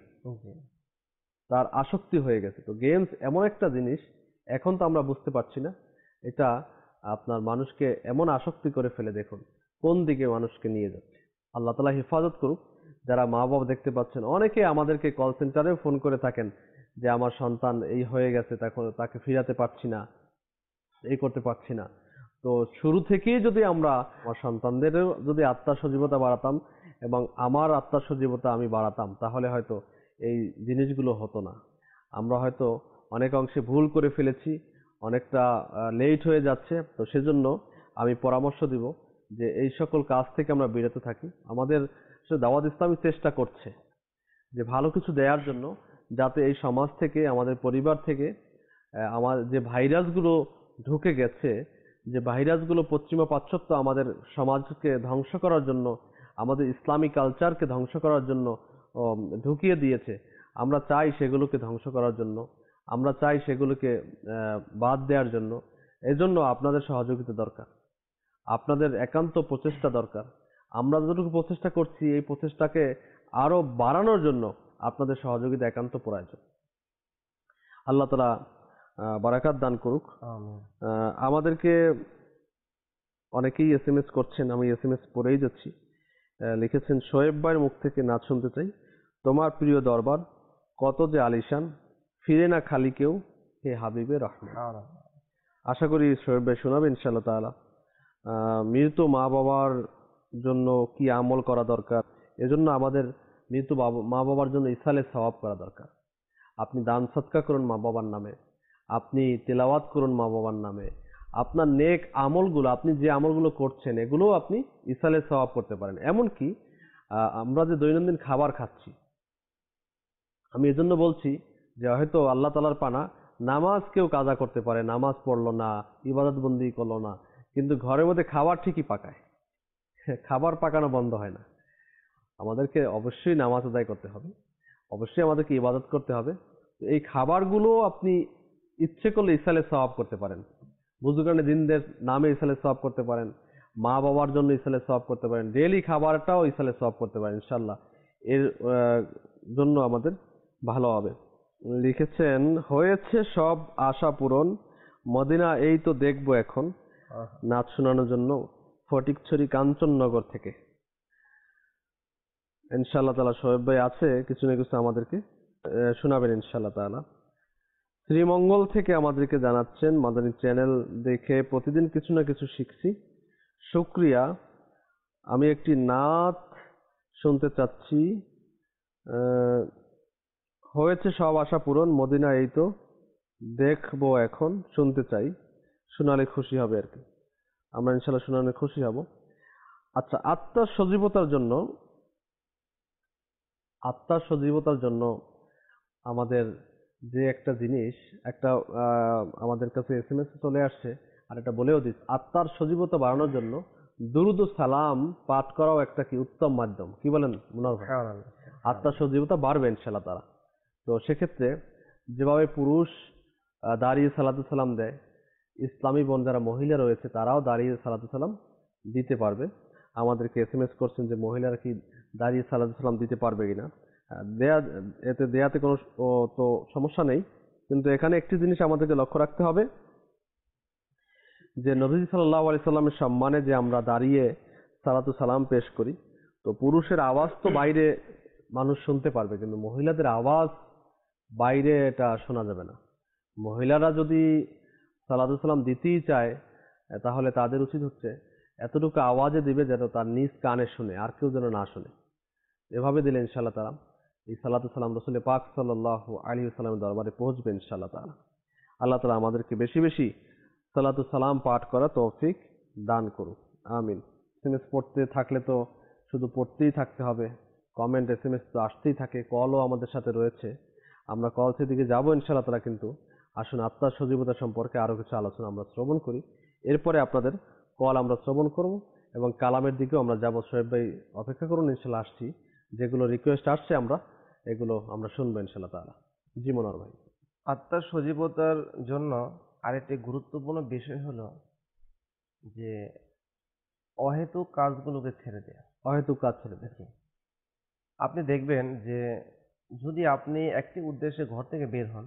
তার আসক্তি হয়ে গেছে। তো গেমস এমন একটা জিনিস, এখন তো আমরা বুঝতে পারছি না, এটা আপনার মানুষকে এমন আসক্তি করে ফেলে, দেখুন কোন দিকে মানুষকে নিয়ে যাচ্ছে। আল্লাহ তাআলা হেফাজত করুক। যারা মা বাবা দেখতে পাচ্ছেন, অনেকে আমাদেরকে কল সেন্টারেও ফোন করে থাকেন যে আমার সন্তান এই হয়ে গেছে, তাকে ফিরাতে পারছি না, এই করতে পারছি না। তো শুরু থেকেই যদি আমরা আমার সন্তানদেরও যদি আত্মার সজীবতা বাড়াতাম এবং আমার আত্মার সজীবতা আমি বাড়াতাম, তাহলে হয়তো এই জিনিসগুলো হতো না। আমরা হয়তো অনেক অংশে ভুল করে ফেলেছি, অনেকটা লেট হয়ে যাচ্ছে। তো সেজন্য আমি পরামর্শ দিব যে এই সকল কাজ থেকে আমরা বিরত থাকি। আমাদের দাওয়াত ইসলামী চেষ্টা করছে যে ভালো কিছু দেওয়ার জন্য, যাতে এই সমাজ থেকে, আমাদের পরিবার থেকে আমার যে ভাইরাসগুলো ঢুকে গেছে, যে ভাইরাসগুলো পশ্চিমা পাশ্চাত্য আমাদের সমাজকে ধ্বংস করার জন্য, আমাদের ইসলামী কালচারকে ধ্বংস করার জন্য ঢুকিয়ে দিয়েছে, আমরা চাই সেগুলোকে ধ্বংস করার জন্য, আমরা চাই সেগুলোকে বাদ দেওয়ার জন্য। এজন্য আপনাদের সহযোগিতা দরকার, আপনাদের একান্ত প্রচেষ্টা দরকার। আমরা যতটুকু প্রচেষ্টা করছি, এই প্রচেষ্টাকে আরো বাড়ানোর জন্য আপনাদের সহযোগিতা একান্ত প্রয়োজন। আল্লাহ তাআলা বারাকাত দান করুক। আমাদেরকে অনেকেই SMS করছেন, আমি SMS পড়েই যাচ্ছি। লিখেছেন, শোয়েব ভাইয়ের মুখ থেকে নাচ শুনতে চাই, তোমার প্রিয় দরবার কত যে আলিশান, ফিরে না খালি কেউ হে হাবিবে রহমান। আশা করি শোয়েব ভাই শোনাবে ইনশাআল্লাহ তাআলা। মৃত মা বাবার জন্য কি আমল করা দরকার, এজন্য আমাদের মৃত মা বাবার জন্য ইসালে সওয়াব করা দরকার। আপনি দান সৎকা করুন মা বাবার নামে, আপনি তেলাওয়াত করুন মা বাবার নামে, আপনার নেক আমলগুলো, আপনি যে আমলগুলো করছেন এগুলোও আপনি ইসালে সওয়াব করতে পারেন। এমনকি আমরা যে দৈনন্দিন খাবার খাচ্ছি, আমি এজন্য বলছি যে হয়তো আল্লাহ তাআলার পানা নামাজ কেউ কাজা করতে পারে, নামাজ পড়লো না, ইবাদত বন্দি করলো না, কিন্তু ঘরের মধ্যে খাবার ঠিকই পাকায়। খাবার পাকানো বন্ধ হয় না। আমাদেরকে অবশ্যই নামাজ আদায় করতে হবে, অবশ্যই আমাদেরকে ইবাদত করতে হবে। এই খাবারগুলো আপনি ইচ্ছে করলে ইসালে সওয়াব করতে পারেন, বুজুর্গানে দিনদের নামে ইসালে সওয়াব করতে পারেন, মা বাবার জন্য ইসালে সওয়াব করতে পারেন, ডেইলি খাবারটাও ইসালে সওয়াব করতে পারেন। ইনশাল্লাহ এর জন্য আমাদের ভালো হবে। লিখেছেন, হয়েছে সব আশা পূরণ, মদিনা এই তো দেখবো এখন, নাচ শোনানোর জন্য ফটিকছড়ি কাঞ্চননগর থেকে। ইনশাআল্লাহ তাআলা শোয়েব ভাই আছে, কিছু না কিছু আমাদেরকে শোনাবেন ইনশাআল্লাহ তাআলা। শ্রীমঙ্গল থেকে আমাদেরকে জানাচ্ছেন, মাদানী চ্যানেল দেখে প্রতিদিন কিছু না কিছু শিখছি, শুকরিয়া। আমি একটি নাত শুনতে চাচ্ছি, হয়েছে সব আশা পূরণ, মদিনা এই তো দেখবো এখন, শুনতে চাই, শোনালে খুশি হবে আর কি। আমরা ইনশাআল্লাহ শোনালে খুশি হব। আচ্ছা, আত্মার সজীবতার জন্য আমাদের যে একটা জিনিস, একটা আমাদের কাছে এসএমএস চলে আসছে, আর এটা বলেও দিস, আত্মার সজীবতা বাড়ানোর জন্য দুরুদ ও সালাম পাঠ করাও একটা কি উত্তম মাধ্যম। কি বলেন মুনার ভাই? আত্মার সজীবতা বাড়বে ইনশাআল্লাহ তাআলা। তো সেক্ষেত্রে যেভাবে পুরুষ দাঁড়িয়ে সালাতু সালাম দেয়, ইসলামী বোন যারা মহিলা রয়েছে তারাও দাঁড়িয়ে সালাতু সালাম দিতে পারবে। আমাদেরকে এসএমএস করছেন যে মহিলারা কি দাঁড়িয়ে সালাতু সালাম দিতে পারবে কিনা। দেয়াতে কোনো তো সমস্যা নেই, কিন্তু এখানে একটি জিনিস আমাদেরকে লক্ষ্য রাখতে হবে যে নবীজি সাল্লাল্লাহু আলাইহি সাল্লামের সম্মানে যে আমরা দাঁড়িয়ে সালাতু সালাম পেশ করি, তো পুরুষের আওয়াজ তো বাইরে মানুষ শুনতে পারবে, কিন্তু মহিলাদের আওয়াজ বাইরে এটা শোনা যাবে না। মহিলারা যদি সালাতু সালাম দিতেই চায়, তাহলে তাদের উচিত হচ্ছে এতটুকু আওয়াজে দিবে যেন তার নিজ কানে শুনে, আর কেউ যেন না শুনে। এভাবে দিলে ইনশাআল্লাহ তাআলা এই সালাতু সালাম রাসূল পাক সাল্লাল্লাহু আলাইহি ওয়াসাল্লামের দরবারে পৌঁছবে ইনশাআল্লাহ তাআলা। আল্লাহ তাআলা আমাদেরকে বেশি বেশি সালাতু সালাম পাঠ করা তৌফিক দান করুন, আমিন। এসএমএস পড়তে থাকলে তো শুধু পড়তেই থাকতে হবে, কমেন্ট এসএমএস তো আসতেই থাকে, কলও আমাদের সাথে রয়েছে, আমরা কল দিকে যাবো ইনশাআল্লাহ তাআলা। কিন্তু আসুন আত্মার সজীবতা সম্পর্কে আরো কিছু আলোচনা আমরা শ্রবণ করি, এরপরে আপনাদের কল আমরা শ্রবণ করব এবং কালামের দিকেও আমরা যাবো। শোয়েব ভাই অপেক্ষা করুন, ইনশাআল্লাহ আসছি। যেগুলো রিকোয়েস্ট আসছে এগুলো আমরা শুনবো ইনশাআল্লাহ তাআলা। জি মনোয়ার ভাই। আত্মার সজীবতার জন্য আরেকটি গুরুত্বপূর্ণ বিষয় হলো যে অহেতুক কাজগুলোকে ছেড়ে দেয়া। অহেতুক কাজ ছেড়ে দেয়া। আপনি দেখবেন যে যদি আপনি একটি উদ্দেশ্যে ঘর থেকে বের হন,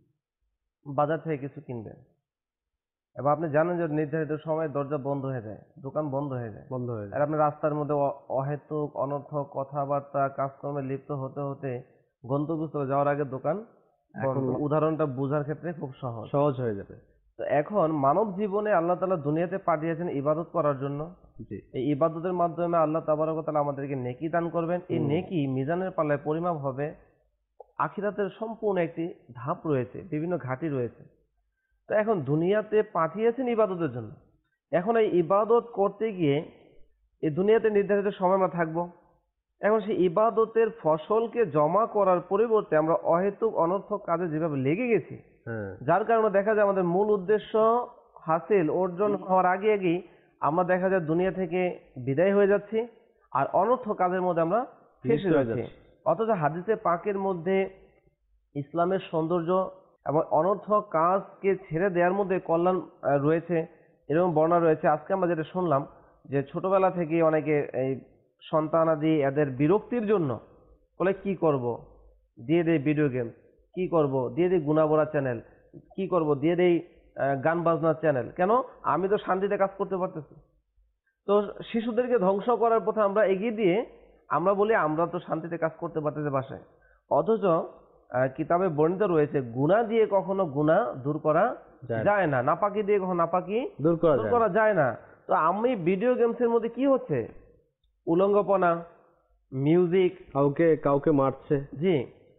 বাজার থেকে কিছু কিনবেন, এবং আপনি জানেন যে নির্ধারিত সময় দরজা বন্ধ হয়ে যায়, দোকান বন্ধ হয়ে যায়, আর আপনি রাস্তার মধ্যে অহেতুক অনর্থক কথাবার্তা কাজকর্মে লিপ্ত হতে হতে গন্তব্যস্থলে যাওয়ার আগে দোকান বন্ধ। উদাহরণটা বোঝার ক্ষেত্রে খুব সহজ হয়ে যাবে। তো এখন মানব জীবনে আল্লাহ তাআলা দুনিয়াতে পাঠিয়েছেন ইবাদত করার জন্য। এই ইবাদতের মাধ্যমে আল্লাহ তাবারক ওয়া তাআলা আমাদেরকে নেকি দান করবেন। এই নেকি মিজানের পাল্লায় পরিমাপ হবে। আখিরাতের সম্পূর্ণ একটি ধাপ রয়েছে, বিভিন্ন ঘাঁটি রয়েছে। তো এখন দুনিয়াতে পাঠিয়েছেন ইবাদতের জন্য, এখন এই ইবাদত করতে গিয়ে এই দুনিয়াতে নির্ধারিত সময় আমরা থাকবো। এখন সেই ইবাদতের ফসলকে জমা করার পরিবর্তে আমরা অহেতুক অনর্থক কাজে যেভাবে লেগে গেছি, যার কারণে দেখা যায় আমাদের মূল উদ্দেশ্য হাসিল অর্জন হওয়ার আগে আগেই আমরা দেখা যায় দুনিয়া থেকে বিদায় হয়ে যাচ্ছি, আর অনর্থক কাজের মধ্যে আমরা ফেঁসে যাচ্ছি। অথচ হাদিসে পাকের মধ্যে ইসলামের সৌন্দর্য এবং অনর্থক কাজকে ছেড়ে দেওয়ার মধ্যে কল্যাণ রয়েছে, এরকম বর্ণনা রয়েছে। আজকে আমরা যেটা শুনলাম যে ছোটবেলা থেকে অনেকে এই সন্তানাদি এদের বিরক্তির জন্য বলে কি করব, দিয়ে দেই ভিডিও গেম, কি করব দিয়ে দেই গুনাবরা চ্যানেল, কি করব দিয়ে দেই গান বাজনার চ্যানেল। কেন? আমি তো শান্তিতে কাজ করতে পারতেছি। তো শিশুদেরকে ধ্বংস করার পথে আমরা এগিয়ে দিয়ে আমরা বলি আমরা তো শান্তিতে কাজ করতে পারতেছি বাসায়। অথচ কিতাবে বর্ণিত রয়েছে গুনাহ দিয়ে কখনো গুনাহ দূর করা যায় না, নাপাকি দিয়ে কখনো নাপাকি দূর করা যায় না। তো আমি ভিডিও গেমসের মধ্যে কি হচ্ছে, উলঙ্গপনা, মিউজিক, কাউকে মারছে। জি,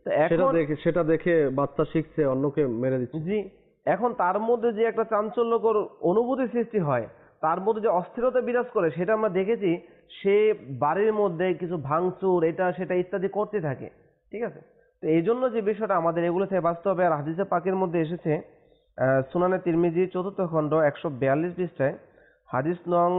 তো এখন সেটা দেখে বাচ্চা শিখছে, অন্যকে মেরে দিচ্ছে। জি, এখন তার মধ্যে যে একটা চাঞ্চল্যকর অনুভূতি সৃষ্টি হয়, তার মধ্যে যে অস্থিরতা বিরাজ করে, সেটা আমরা দেখেছি। সে বাড়ির মধ্যে কিছু ভাঙচুর এটা সেটা ইত্যাদি করতে থাকে। ঠিক আছে, তো এই জন্য যে বিষয়টা আমাদের এগুলো থেকে বাঁচতে হবে। আর হাদিসে পাকের মধ্যে এসেছে সুনানে তিরমিজি 4th খণ্ড 142 পৃষ্ঠায় হাদিস নং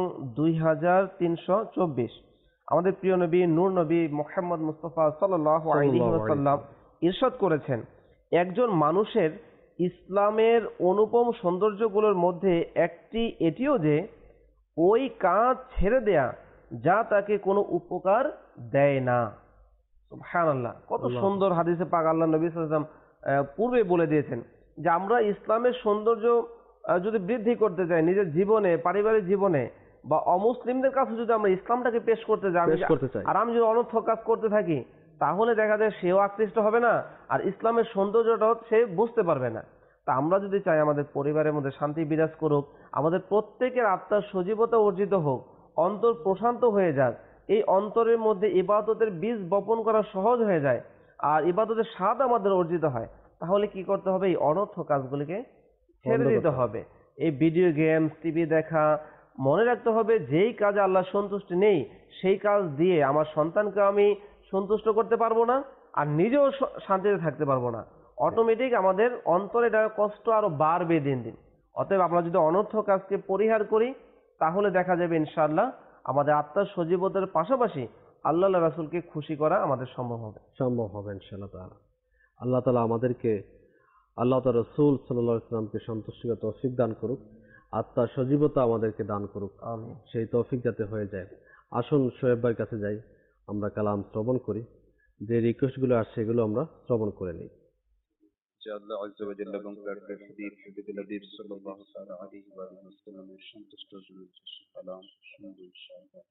2324, আমাদের প্রিয় নবী নূর নবী মুহাম্মদ মুস্তাফা সাল্লাল্লাহু আলাইহি ওয়াসাল্লাম ইরশাদ করেছেন, একজন মানুষের ইসলামের অনুপম সৌন্দর্যগুলোর মধ্যে একটি এটিও যে ওই কাজ ছেড়ে দেয়া যা তাকে কোনো উপকার দেয় না। সুবহানাল্লাহ, কত সুন্দর হাদিসে পাক আল্লাহ নবী সাল্লাল্লাহু আলাইহি ওয়াসাল্লাম পূর্বে বলে দিয়েছেন যে আমরা ইসলামের সৌন্দর্য যদি বৃদ্ধি করতে চাই নিজের জীবনে, পারিবারিক জীবনে, বা অমুসলিমদের কাছে যদি আমরা ইসলামটাকে পেশ করতে চাই, আর আমি যদি অনর্থক কাজ করতে থাকি, তাহলে দেখা যায় সেও আকৃষ্ট হবে না, আর ইসলামের সৌন্দর্যটাও সে বুঝতে পারবে না। তা আমরা যদি চাই আমাদের পরিবারের মধ্যে শান্তি বিরাজ করুক, আমাদের প্রত্যেকের আত্মার সজীবতা অর্জিত হোক, অন্তর প্রশান্ত হয়ে যাক, এই অন্তরের মধ্যে ইবাদতের বীজ বপন করা সহজ হয়ে যায়, আর ইবাদতের স্বাদ আমাদের অর্জিত হয়, তাহলে কি করতে হবে? এই অনর্থক কাজগুলিকে ছেড়ে দিতে হবে। এই ভিডিও গেমস, টিভি দেখা, মনে রাখতে হবে যেই কাজে আল্লাহ সন্তুষ্টি নেই সেই কাজ দিয়ে আমার সন্তানকে আমি সন্তুষ্ট করতে পারবো না, আর নিজেও শান্তিতে থাকতে পারবো না। অটোমেটিক আমাদের অন্তরে এটা কষ্ট আরো বাড়বে দিন দিন। অতএব আমরা যদি অনর্থক কাজকে পরিহার করি, তাহলে দেখা যাবে ইনশাআল্লাহ আমাদের আত্মার সজীবতার পাশাপাশি আল্লাহ রাসূলকে খুশি করা আমাদের সম্ভব হবে ইনশাআল্লাহ তাআলা। আল্লাহ তাআলা আমাদেরকে আল্লাহ তাআলা রাসূল সাল্লাল্লাহু আলাইহি ওয়াসাল্লামকে সন্তুষ্ট করার তৌফিক দান করুক, আত্মার সজীবতা আমাদেরকে দান করুক। আমিন। সেই তৌফিক যাতে হয়ে যায়। আসুন শোয়েব ভাইয়ের কাছে যাই, আমরা কালাম শ্রবণ করি, যে রিকোয়েস্টগুলো আসছে এগুলো আমরা শ্রবণ করে নিই। যে আল্লাহ আযজা ওয়া জাল্লা এবং তার হাবিবুল হাবিব সাল্লাল্লাহু তাআলা আলাইহি ওয়া সাল্লামের সন্তুষ্ট জন্য কালাম শুনবো ইনশাআল্লাহ।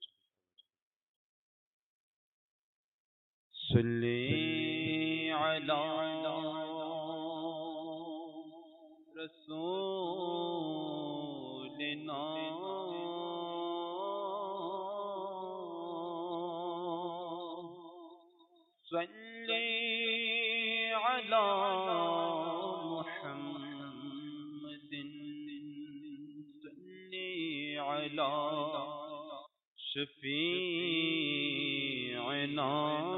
صلی علی رسولنا صلی علی محمد صلی علی شفیعنا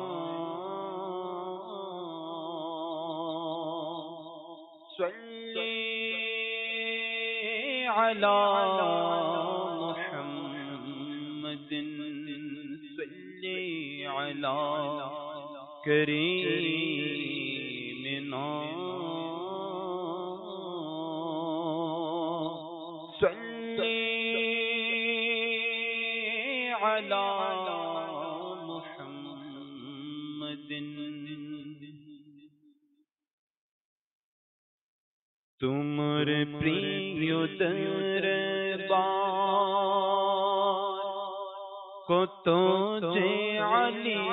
صلی علی محمد صلی علی کریمنا صلی علی محمد तुमर प्रिय दरबार को तो जे अली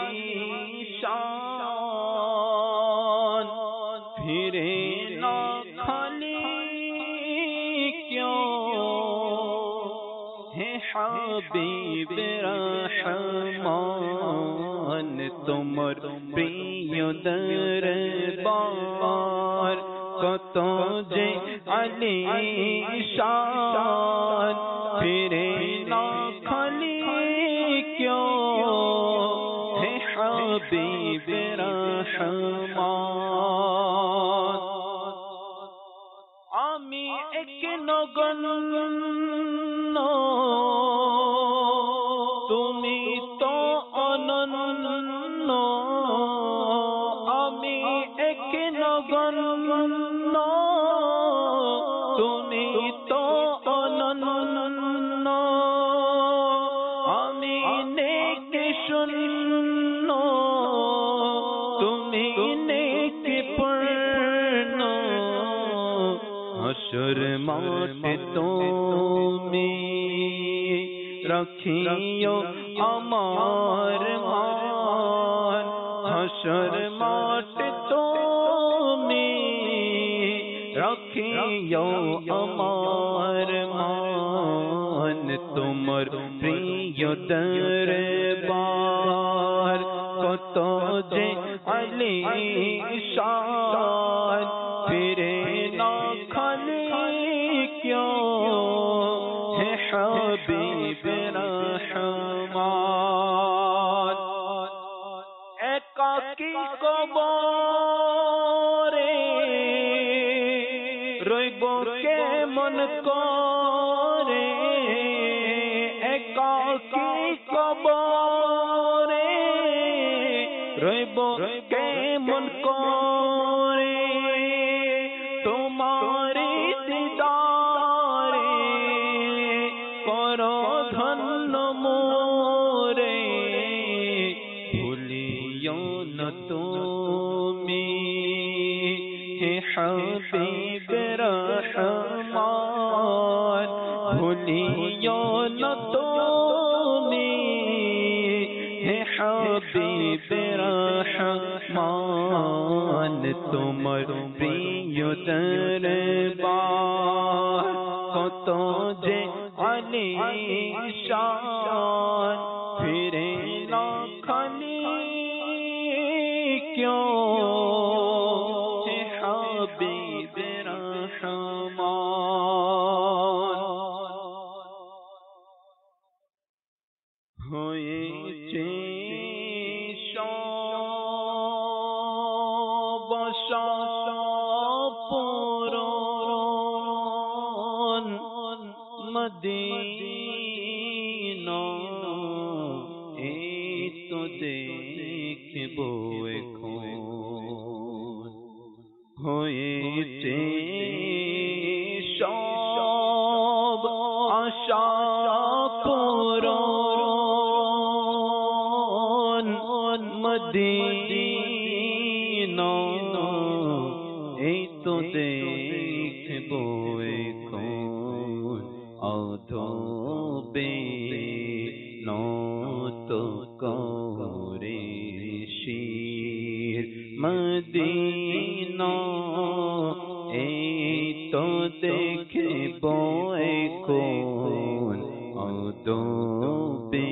शान फिरे ना खाली क्यों है हबीब रहमान तुमर प्रिय दरबार কত যে আলী শান ফিরে না খালি क्यों হে হাবিব রহমান আমি এক নগণ্য তুমি তো অনন্য আমি এক নগণ্য তুমি তো অনন্য আমি নেক শূন্য তুমি নেক পূর্ণ হাসর মাঠে তুমি রাখিও আমার মান হাসর মাঠে তুমি রাখিও আমার মান তোমার প্রিয় দরবার কত যে আলী শান ফিরে না খালি क्यों है हबीब रहमान एकाकी कबरे রইব কে মন করে একাকি কবরে রইব কে মন করে তোমারি দিদারে করো ধন্য মোরে ভুলিও না তুমি হে হাবিব রহমান ভুলিও না তুমি হে হাবিব রহমান তোমার প্রিয় দরবার কত যে আলী শান ফিরে না খালি क्यों है हबीब रहमान হয়েছে পূরণ মদিনা এই তো দেখব এখন হয়েছে সব আশা পূরণ মদিনা এই তো দেখব এখন অধবে নত করে শির মদিনা এই তো দেখব এখন অধবে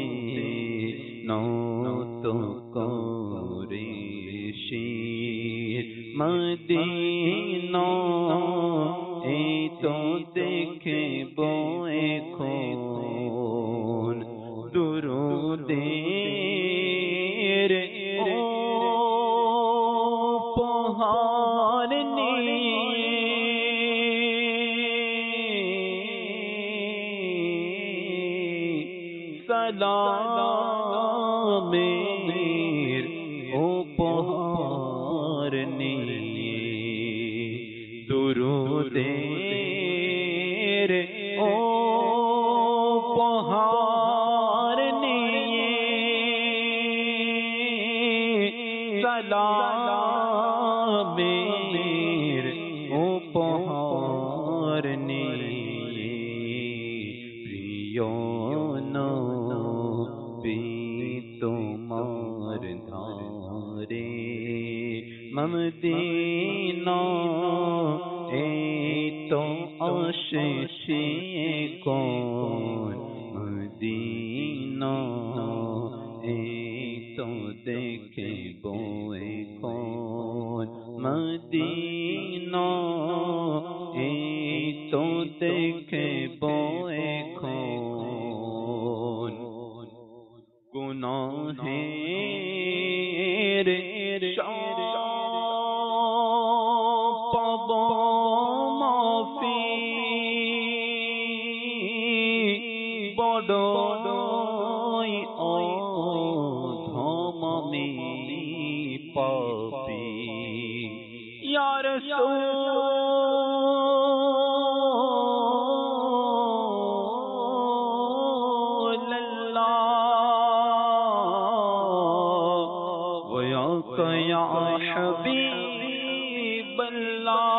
নত করে শির মদিনা এই তো দেখব এখন দুরুদের উপহার নিয়ে সালামের উপহার নিয়ে দুরুদের উপহার নিয়ে সালামের উপহার নিয়ে প্রিয় নবী তোমার ধারে মদিনা এই তো আশিসে কোন মদিনা এই তো দেখব এখন মদিনা এই তো দেখব এখন গুনাহের পাব মাফি বড়ই অধম আমি পাপী ইয়া রাসূলুল্লাহ ওয়া ইয়া হাবিবাল্লাহ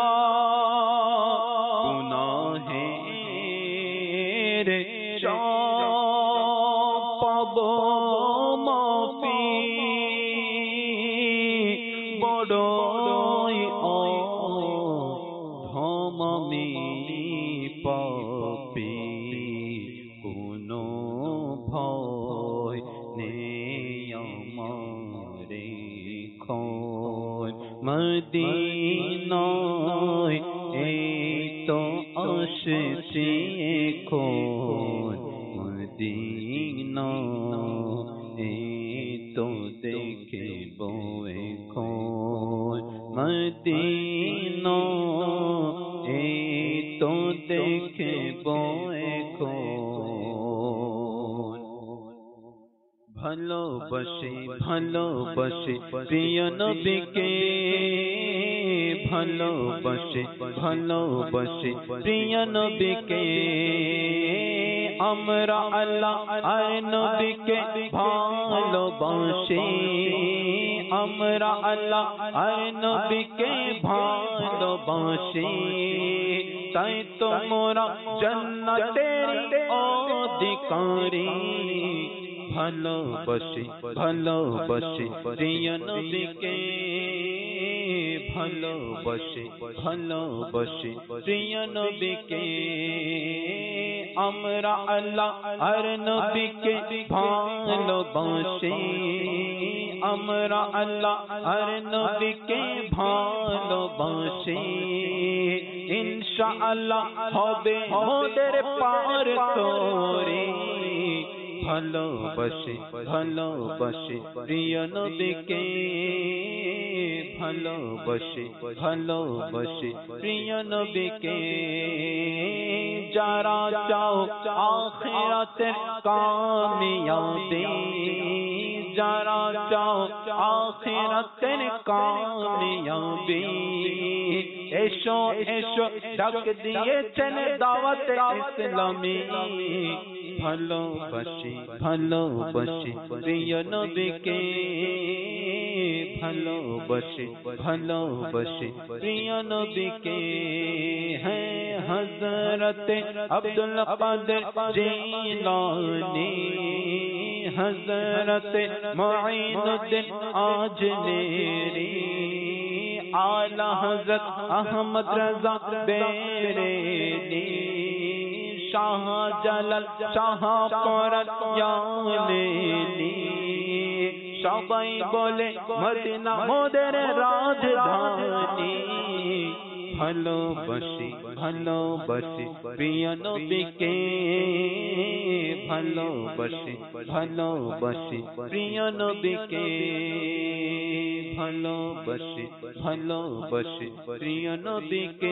গুনাহের মদিনায় এই তো আসছে এখন মদিনা এই তো দেখিব এখন মদিনা এই তো দেখিব এখন ভালোবাসি ভালোবাসি প্রিয় নবীকে ভালোবাসি ভালোবাসি প্রিয় নবীকে আমরা আল্লাহ আর নবীকে ভালোবাসি আমরা আল্লাহ আর নবীকে ভালোবাসি তাই তো মোরা জান্নাতের অধিকারী ভালোবাসি ভালোবাসি প্রিয় নবীকে ভালোবাসি ভালোবাসি প্রিয় নবীকে আমরা আল্লাহ আর নবীকে ভালোবাসি আমরা আল্লাহ আর নবীকে ভালোবাসি ইনশাআল্লাহ হবে মোদের পার তরি ভালোবাসি ভালোবাসি প্রিয় নবীকে ভালোবাসি ভালোবাসি প্রিয় নবীকে যারা চাও আখিরাতের কামিয়াবি যারা চাও আখিরাতের কামিয়াবি এসো এসো ডাক দিয়েছেন দাওয়াতে ইসলামী ভালোবাসি ভালোবাসি প্রিয় নবীকে ভালোবাসি ভালোবাসি প্রিয় নবীকে হ্যাঁ হযরত আব্দুল কাদের জিলানী হযরত মুঈনুদ্দিন আজমেরি আলা হযরত আহমদ রাজা বেরেলী শাহ জালাল শাহ পরান ইয়ালেলি সবাই বলে মদিনা মোদের রাজধানী ভালোবাসি ভালোবাসি প্রিয় নবীকে ভালোবাসি ভালোবাসি প্রিয় নবীকে ভালোবাসি ভালোবাসি প্রিয় নবীকে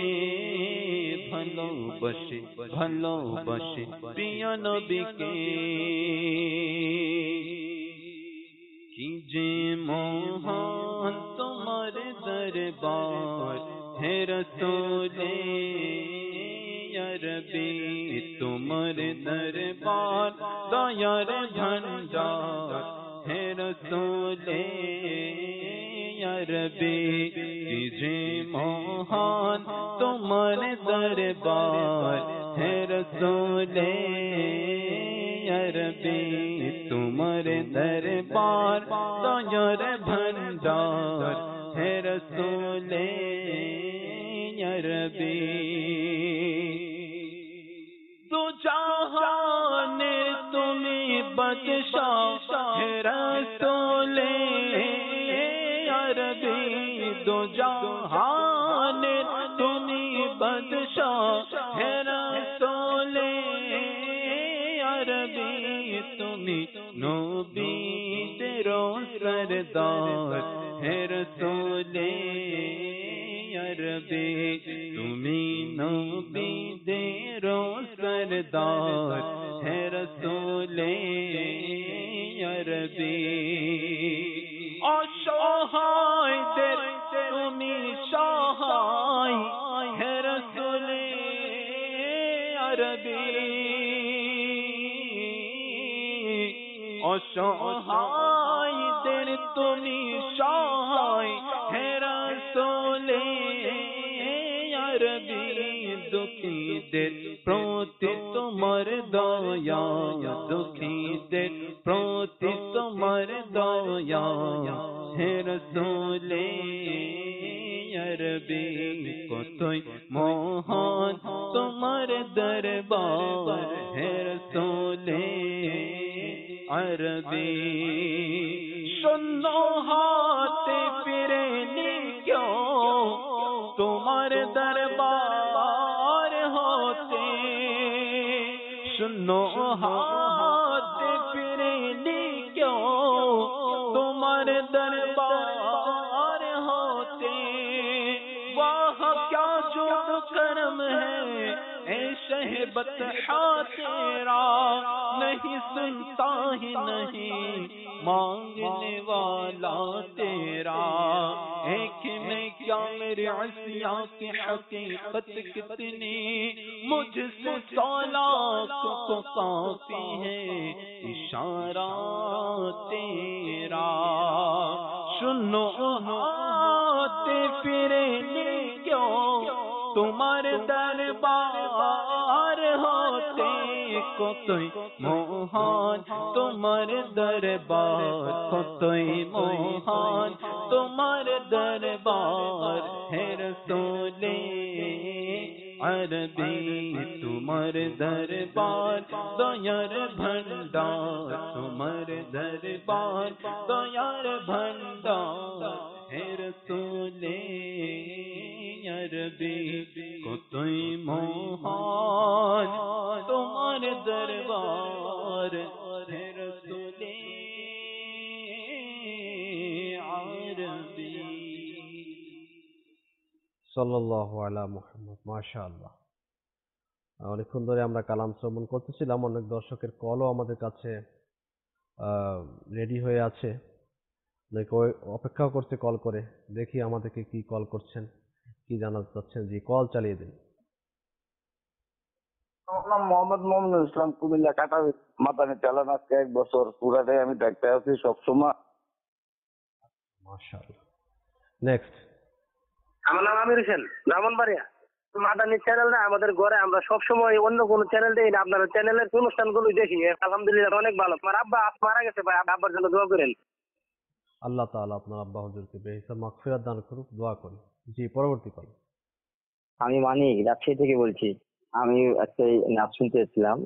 ভালোবাসি ভালোবাসি প্রিয় নবীকে কি যে মহান তোমার দরবার হে রসূলে ইয়া রব্বি তোমার দরবার দয়ার ভান্ডার হে রসূলে ইয়া রব্বি কি যে মহান তোমার দরবার হে রসূলে ইয়া রব্বি তোমার দরবার দয়ার ভান্ডার হে রসূলে ইয়া রব্বি দু জাহানে তুমি বাদশাহ হে রসূলে ইয়া রব্বি দু জাহানে তুমি বাদশাহ হে রসূলে ইয়া রব্বি তুমি নবীদের সরদার হে রসূলে ইয়া রব্বি তুমি নবীদের সরদার হে রসূলে ইয়া রব্বি অসহায়দের তুমি সহায় হে রসূলে ইয়া রব্বি অসহায়দের তুমি সহায় হে রসূলে ইয়া রব্বি দুঃখীদের প্রতি তোমার দয়া দুঃখীদের প্রতি তোমার দয়া হে রসূলে ইয়া রব্বি কতই মহান তোমার দরবার হে রসূলে আরবি শূন্য হাতে ফিরে নিও सुनो हाथ फिरे क्यों तुम्हारे दरबार होते, वाह क्या जुद कर्म है ऐ शहबत तेरा, नहीं सुनता ही नहीं मांगने वाला तेरा। एक में क्या मेरी असिया की हकीकत कितनी, मुझसे 100 को काफी है इशारा तेरा। सुनो हाथ फिरे क्यों तुम्हारे दरबार होते, को कोई मोहन तुम्हारे दरबार, को कोई मोहन तुम्हारे दरबार है। रसूले अरबी तुम्हारे दरबार, दयार भंडार तुम्हारे दरबार, दयार भंडार है। रसूले अरबी को कोई मोहन तुम्हारे दरबार है। रसूले अरबी। সাল্লাল্লাহু আলা মুহাম্মদ। মাশাআল্লাহ। অনেকক্ষণ ধরে আমরা কালাম শ্রবণ করতেছিলাম, অনেক দর্শকের কলও আমাদের কাছে রেডি হয়ে আছে, অপেক্ষা করছে কল করে। দেখি আমাদেরকে কি কল করছেন, কি জানাতে চাচ্ছেন। জি, কল চালিয়ে দিন। আমার নাম মোহাম্মদ মোহাম্মদ ইসলাম, কুমিল্লা কাটা মাদানি চালান। আজকে 1 বছর পুরাটাই আমি দেখতে আছি সবসময়। মাশাআল্লাহ। নেক্সট। আমার নাম আমির হোসেন, ব্রাহ্মণবাড়িয়া। মাদানী চ্যানেল না আমাদের ঘরে, আমরা সবসময় অন্য কোনো চ্যানেল দেই না, আপনার চ্যানেলের অনুষ্ঠানগুলো দেখি। আলহামদুলিল্লাহ অনেক ভালো। আমার আব্বা মারা গেছে ভাই, আব্বার জন্য দোয়া করেন। আল্লাহ তাআলা আপনার আব্বা হুজুরকে বেহিসাব মাগফিরাত দান করুক, দোয়া করি। জি, পরবর্তী কল। আমি মানিক রাজশাহী থেকে বলছি। আমি আজকে নাচ শুনতে এসেছিলাম।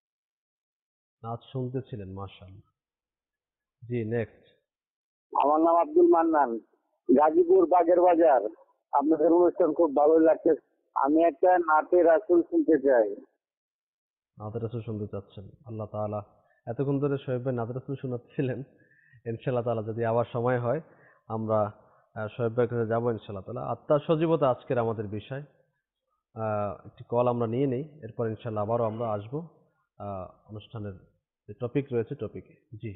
নাচ শুনতেছিলেন, মাশাআল্লাহ। জি, নেক্সট। আমার নাম আব্দুল মান্নান, গাজীপুর বাগের বাজার। আপনাদের অনুষ্ঠান খুব ভালো লাগছে। আমি একটা নাতে রাসূল শুনতে চাই। নাতে রাসূল শুনতে চাচ্ছেন। আল্লাহ তাআলা এতক্ষণ ধরে শোয়েব ভাই নাতে রাসূল শোনাচ্ছিলেন। ইনশাআল্লাহ তাআলা যদি আবার সময় হয় আমরা শোয়েব ভাইয়ের কাছে যাবো ইনশাআল্লাহ তাআলা। আত্মার সজীবতা আজকের আমাদের বিষয়। একটি কল আমরা নিয়ে নেই, এরপর ইনশাআল্লাহ আবারও আমরা আসবো অনুষ্ঠানের যে টপিক রয়েছে টপিকে। জি,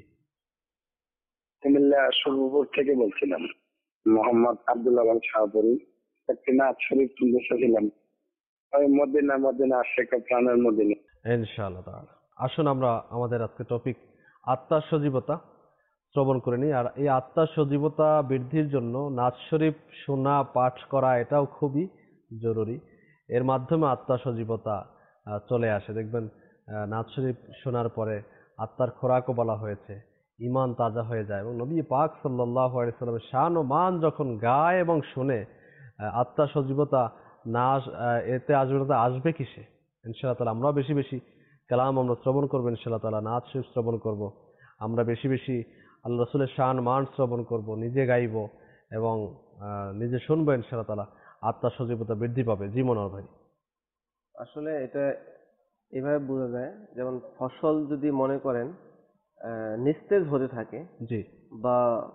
কুমিল্লা সুরপুর থেকে বলছিলাম। মোহাম্মদ আব্দুল্লাহ আল শাহপুরি। একটি নাচ শরীফ শুনতে এসেছিলাম। ওই মদিনা আশিক প্রাণের মদিনা। ইনশাআল্লাহ তাআলা। আসুন আমরা আমাদের আজকে টপিক আত্মার সজীবতা শ্রবণ করে নিই। আর এই আত্মার সজীবতা বৃদ্ধির জন্য নাচ শরীফ শোনা, পাঠ করা এটাও খুবই জরুরি। এর মাধ্যমে আত্মার সজীবতা চলে আসে। দেখবেন নাচ শরীফ শোনার পরে আত্মার খোরাকও বলা হয়েছে, ঈমান তাজা হয়ে যায়। এবং নবী পাক সাল্লাল্লাহু আলাইহি সাল্লামের শান ও মান যখন গায় এবং শুনে, আত্মার সজীবতা না এতে আসবে কিসে? ইনশাআল্লাহ তাআলা আমরা বেশি বেশি কালাম আমরা শ্রবণ করবো, ইনশাআল্লাহ তাআলা নাচ শরীফ শ্রবণ করব, আমরা বেশি বেশি আল্লাহ রাসূলের শান মান শ্রবণ করব, নিজে গাইব এবং নিজে শুনবো, ইনশাআল্লাহ তাআলা আত্মার সজীবতা বৃদ্ধি পাবে। জি মনোহর ভাই। আসলে এটা এভাবে বোঝা যায়, যেমন ফসল যদি মনে করেন নিস্তেজ হতে থাকে, জি, বা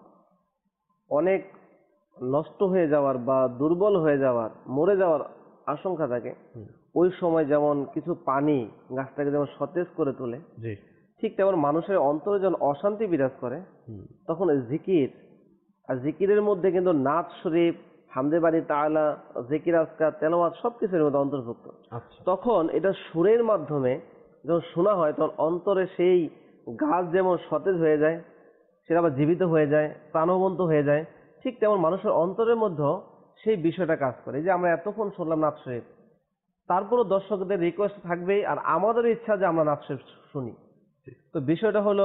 অনেক নষ্ট হয়ে যাওয়ার বা দুর্বল হয়ে যাওয়ার, মরে যাওয়ার আশঙ্কা থাকে, ওই সময় যেমন কিছু পানি গাছটাকে যেমন সতেজ করে তোলে, জি, ঠিক তেমন মানুষের অন্তরে যখন অশান্তি বিরাজ করে তখন জিকির, আর জিকিরের মধ্যে কিন্তু নাচ শরীফ, হামদে বাড়ি তাআলা, জিকির আজকার, তেলাওয়াত সবকিছুর মধ্যে অন্তর্ভুক্ত। তখন এটা সুরের মাধ্যমে যখন শোনা হয় তখন অন্তরে সেই গাছ যেমন সতেজ হয়ে যায়, সেটা আবার জীবিত হয়ে যায়, প্রাণবন্ত হয়ে যায়, ঠিক তেমন মানুষের অন্তরের মধ্যেও সেই বিষয়টা কাজ করে। যে আমরা এতক্ষণ শুনলাম নাচ শরীফ, তারপরও দর্শকদের রিকোয়েস্ট থাকবেই, আর আমাদেরও ইচ্ছা যে আমরা নাচ শরীফ শুনি। তো বিষয়টা হলো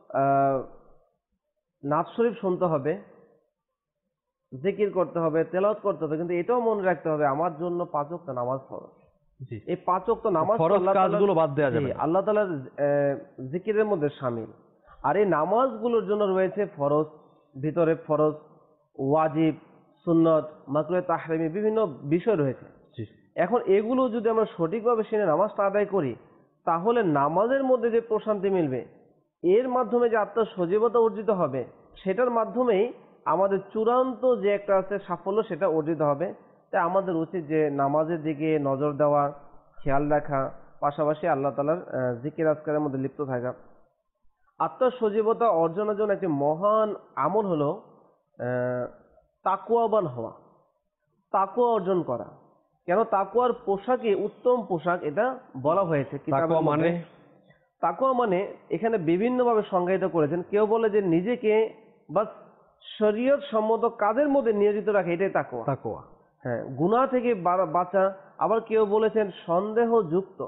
নাচ শরীফ শুনতে হবে, জিকির করতে হবে, তেলাওয়াত করতে হবে, কিন্তু এটাও মনে রাখতে হবে আমার জন্য 5 ওয়াক্ত নামাজ ফরজ। এই 5 ওয়াক্ত নামাজ কাজগুলো বাদ দেওয়া যাবে না, আল্লাহ তাআলার জিকিরের মধ্যে শামিল। আর এই নামাজগুলোর জন্য রয়েছে ফরজ, ভিতরে ফরজ, ওয়াজিব, সুন্নত, মাকরুহ, তাহরিমি বিভিন্ন বিষয় রয়েছে। এখন এগুলো যদি আমরা সঠিকভাবে শুনে নামাজটা আদায় করি তাহলে নামাজের মধ্যে যে প্রশান্তি মিলবে, এর মাধ্যমে যে আত্মার সজীবতা অর্জিত হবে, সেটার মাধ্যমেই আমাদের চূড়ান্ত যে একটা আছে সাফল্য সেটা অর্জিত হবে। তাই আমাদের উচিত যে নামাজের দিকে নজর দেওয়া, খেয়াল রাখা, পাশাপাশি আল্লাহ তাআলার জিকির আজকারের মধ্যে লিপ্ত থাকা। আত্মার সজীবতা অর্জনের জন্য একটি মহান আমল হলো তাকওয়াবান হওয়া, তাকওয়া অর্জন করা। কেন তাকওয়ার পোশাকই উত্তম পোশাক এটা বলা হয়েছে কিতাবের মধ্যে। তাকওয়া মানে এখানে বিভিন্নভাবে সংজ্ঞায়িত করেছেন। কেউ বলে যে নিজেকে বা শরীয়ত সম্মত কাজের মধ্যে নিয়োজিত রাখে, এটাই তাকওয়া। তাকওয়া, হ্যাঁ, গুনাহ থেকে বাঁচা। আবার কেউ বলেছেন সন্দেহযুক্ত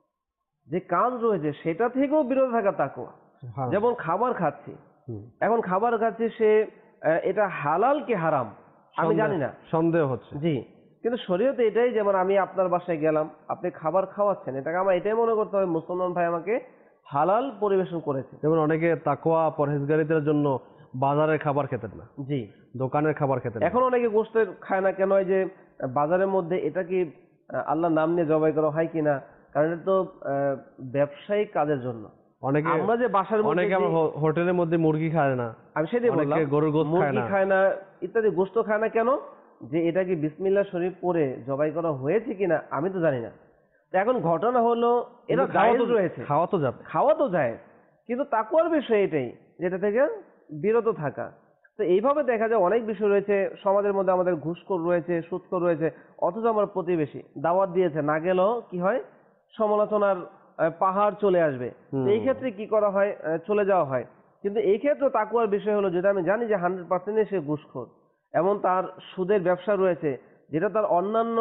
যে কাজ রয়েছে সেটা থেকেও বিরত থাকা তাকওয়া। যেমন খাবার খাচ্ছি, এখন খাবার খাচ্ছি, সে এটা হালাল কি হারাম আমি জানি না, সন্দেহ হচ্ছে, জি, কিন্তু শরীয়তে এটাই। যেমন আমি আপনার বাসায় গেলাম, আপনি খাবার খাওয়াচ্ছেন, এটাকে আমার এটাই মনে করতে হবে মুসলমান ভাই আমাকে হালাল পরিবেশন করেছে। যেমন অনেকে তাকওয়া পরহেজগারিতার জন্য বাজারের খাবার খেতেন না, জি, দোকানের খাবার খেতেন। এখন অনেকে গোশতের খায় না কেন? এই যে বাজারের মধ্যে এটা কি আল্লাহর নাম নিয়ে জবাই করা হয় কিনা? কারণ এটা তো ব্যবসায়িক কাজের জন্য। অনেকে আমরা যে বাসার মধ্যে অনেকে হোটেলের মধ্যে মুরগি খায় না, আমি সেটাই বললাম, গরুর গোশত মুরগি খায় না ইত্যাদি গোশত খায় না কেন? যে এটা কি বিসমিল্লাহ শরীফ পড়ে জবাই করা হয়েছে কিনা আমি তো জানি না। এখন ঘটনা হলো এটা জায়েজ রয়েছে, খাওয়া তো যায়, কিন্তু তাকওয়ার বিষয় এটাই, যেটা থেকে বিরত থাকা। তো এইভাবে দেখা যায় অনেক বিষয় রয়েছে সমাজের মধ্যে। আমাদের ঘুষখোর রয়েছে, সুদখোর রয়েছে, অথচ আমার প্রতিবেশী দাওয়াত দিয়েছে, না গেলেও কি হয়, সমালোচনার পাহাড় চলে আসবে। এই ক্ষেত্রে কি করা হয়, চলে যাওয়া হয়। কিন্তু এই ক্ষেত্রে তাকওয়ার বিষয় হলো, যেটা আমি জানি যে 100% সে ঘুষখোর, এমন তার সুদের ব্যবসা রয়েছে, যেটা তার অন্যান্য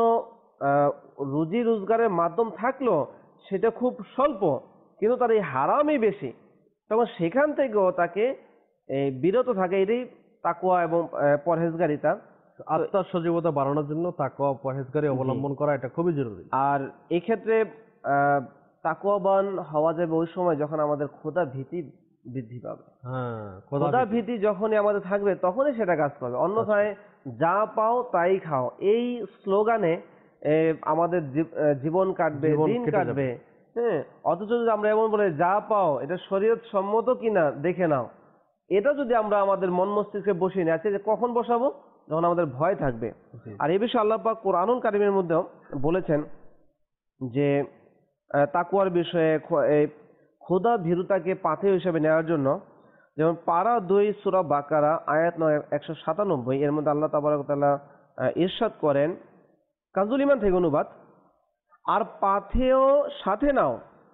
রুজি রোজগারের মাধ্যম থাকলেও সেটা খুব স্বল্প, কিন্তু তার এই হারামই বেশি, তখন সেখান থেকেও তাকে বিরত থাকে। এটাই তাকওয়া এবং পরহেজগারিতা। আত্মার সজীবতা বাড়ানোর জন্য তাকওয়া পরহেজগারি অবলম্বন করা এটা খুবই জরুরি। আর এক্ষেত্রে তাকওয়াবান হওয়া যাবে ওই সময় যখন আমাদের খোদা ভীতি বৃদ্ধি পাবে। খোদা ভীতি যখনই আমাদের থাকবে তখনই সেটা কাজ করবে। অন্যথায় যা পাও তাই খাও, এই স্লোগানে আমাদের জীবন কাটবে, দিন কাটবে। হ্যাঁ, অথচ যদি আমরা এমন বলে যা পাও এটা শরীয়ত সম্মত কিনা দেখে নাও, এটা যদি আমরা আমাদের মন মস্তিষ্কে বসিয়ে নিই, যে কখন বসাবো, যখন আমাদের ভয় থাকবে। আর এই বিষয়ে আল্লাহ পাক কোরআনুল কারীমের মধ্যেও বলেছেন যে তাকওয়ার বিষয়ে খোদা ভীরুতাকে পাথেয় হিসেবে নেওয়ার জন্য। যেমন পারা 2 সূরা বাকারা আয়াত 197, এর মধ্যে আল্লাহ তাবারক ওয়া তাআলা ইরশাদ করেন, কাজুল ইমান থেকে অনুবাদ, আর পাথেয় সাথে নাও,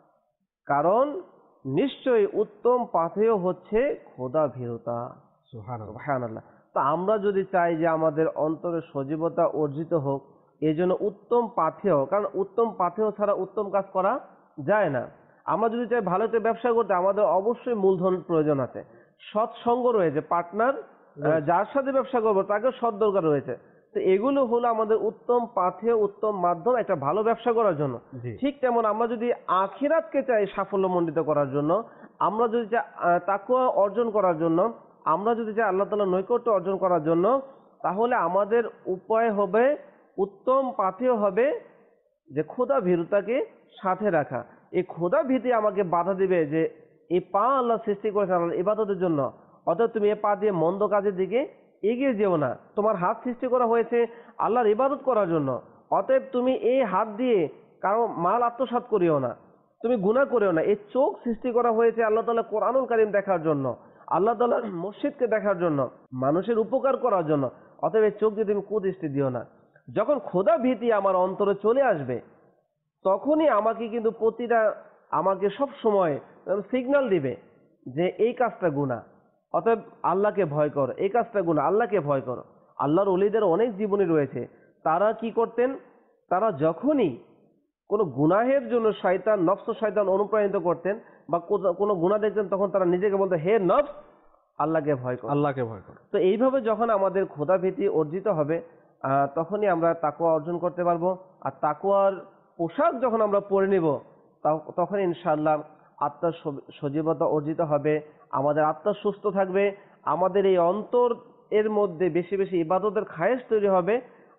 কারণ নিশ্চয়ই উত্তম পাথেয় হচ্ছে খোদা ভীরুতা। সুবহানাল্লাহ। তো আমরা যদি চাই যে আমাদের অন্তরে সজীবতা অর্জিত হোক, এই জন্য উত্তম পাথেয়, কারণ উত্তম পাথেয় ছাড়া উত্তম কাজ করা যায় না। আমরা যদি চাই ভালো একটা ব্যবসা করতে, আমাদের অবশ্যই মূলধন প্রয়োজন আছে, সৎসঙ্গ রয়েছে, পার্টনার যার সাথে ব্যবসা করবো তাকে সৎ দরকার রয়েছে। তো এগুলো হলো আমাদের উত্তম পাথেয়, উত্তম মাধ্যম একটা ভালো ব্যবসা করার জন্য। ঠিক তেমন আমরা যদি আখিরাতকে চাই সাফল্যমণ্ডিত করার জন্য, আমরা যদি চাই তাকওয়া অর্জন করার জন্য, আমরা যদি চাই আল্লাহ তাআলার নৈকট্য অর্জন করার জন্য, তাহলে আমাদের উপায় হবে, উত্তম পাথেয় হবে যে খোদা ভীরুতাকে সাথে রাখা। এই খোদা ভীতি আমাকে বাধা দিবে যে এই পা আল্লাহ সৃষ্টি করেছেন আল্লাহর ইবাদতের জন্য, অতএব তুমি এ পা দিয়ে মন্দ কাজের দিকে এগিয়ে যেও না। তোমার হাত সৃষ্টি করা হয়েছে আল্লাহর ইবাদত করার জন্য, অতএব তুমি এই হাত দিয়ে কারো মাল আত্মসাৎ করিও না, তুমি গুনাহ করিও না। এই চোখ সৃষ্টি করা হয়েছে আল্লাহ তাআলা কোরআনুল কারীম দেখার জন্য, আল্লাহ তাআলার মসজিদকে দেখার জন্য, মানুষের উপকার করার জন্য, অতএব এই চোখ দিয়ে তুমি কুদৃষ্টি দিও না। যখন খোদা ভীতি আমার অন্তরে চলে আসবে, তখনই আমাকে কিন্তু প্রতিটা আমাকে সব সময় সিগন্যাল দিবে যে এই কাজটা গুনাহ, অতএব আল্লাহকে ভয় করো, এই কাজটা গুনাহ, আল্লাহকে ভয় করো। আল্লাহর ওলিদের অনেক জীবনী রয়েছে, তারা কি করতেন, তারা যখনই কোনো গুনাহের জন্য শয়তান, নফস শয়তান অনুপ্রাণিত করতেন বা কোনো গুনাহ দেখতেন, তখন তারা নিজেকে বলতো, হে নফস, আল্লাহকে ভয় করো, আল্লাহকে ভয় করো। তো এইভাবে যখন আমাদের খোদা ভীতি অর্জিত হবে, তখনই আমরা তাকওয়া অর্জন করতে পারবো। আর তাকওয়ার পোশাক যখন আমরা পরে নিব, তখন ইনশাআল্লাহ আত্মার সজীবতা অর্জিত হবে, আমাদের আত্মা সুস্থ থাকবে, আমাদের এই অন্তর এর মধ্যে বেশি বেশি ইবাদতের খায়েশ তৈরি হবে,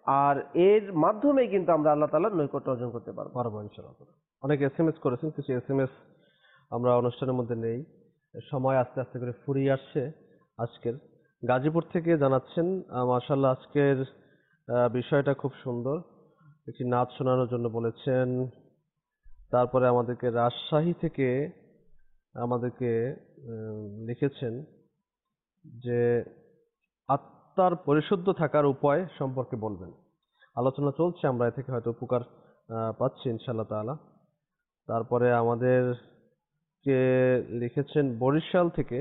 আর এর মাধ্যমেই কিন্তু আমরা আল্লাহ তাআলার নৈকট্য অর্জন করতে পারবো। পারবো ইনশাআল্লাহ। অনেক এসএমএস করেছেন, কিছু এসএমএস আমরা অনুষ্ঠানের মধ্যে নেই, সময় আস্তে আস্তে করে ফুরিয়ে আসছে। আজকের গাজীপুর থেকে জানাচ্ছেন, মাশাআল্লাহ আজকের বিষয়টা খুব সুন্দর, একটি নাচ শোনানোর জন্য বলেছেন। তারপরে আমাদেরকে রাজশাহী থেকে আমাদেরকে লিখেছেন যে আত্মার পরিশুদ্ধ থাকার উপায় সম্পর্কে বলবেন। আলোচনা চলছে, আমরা এ থেকে হয়তো উপকার পাচ্ছি ইনশাআল্লাহ তাআলা। তারপরে আমাদেরকে লিখেছেন বরিশাল থেকে,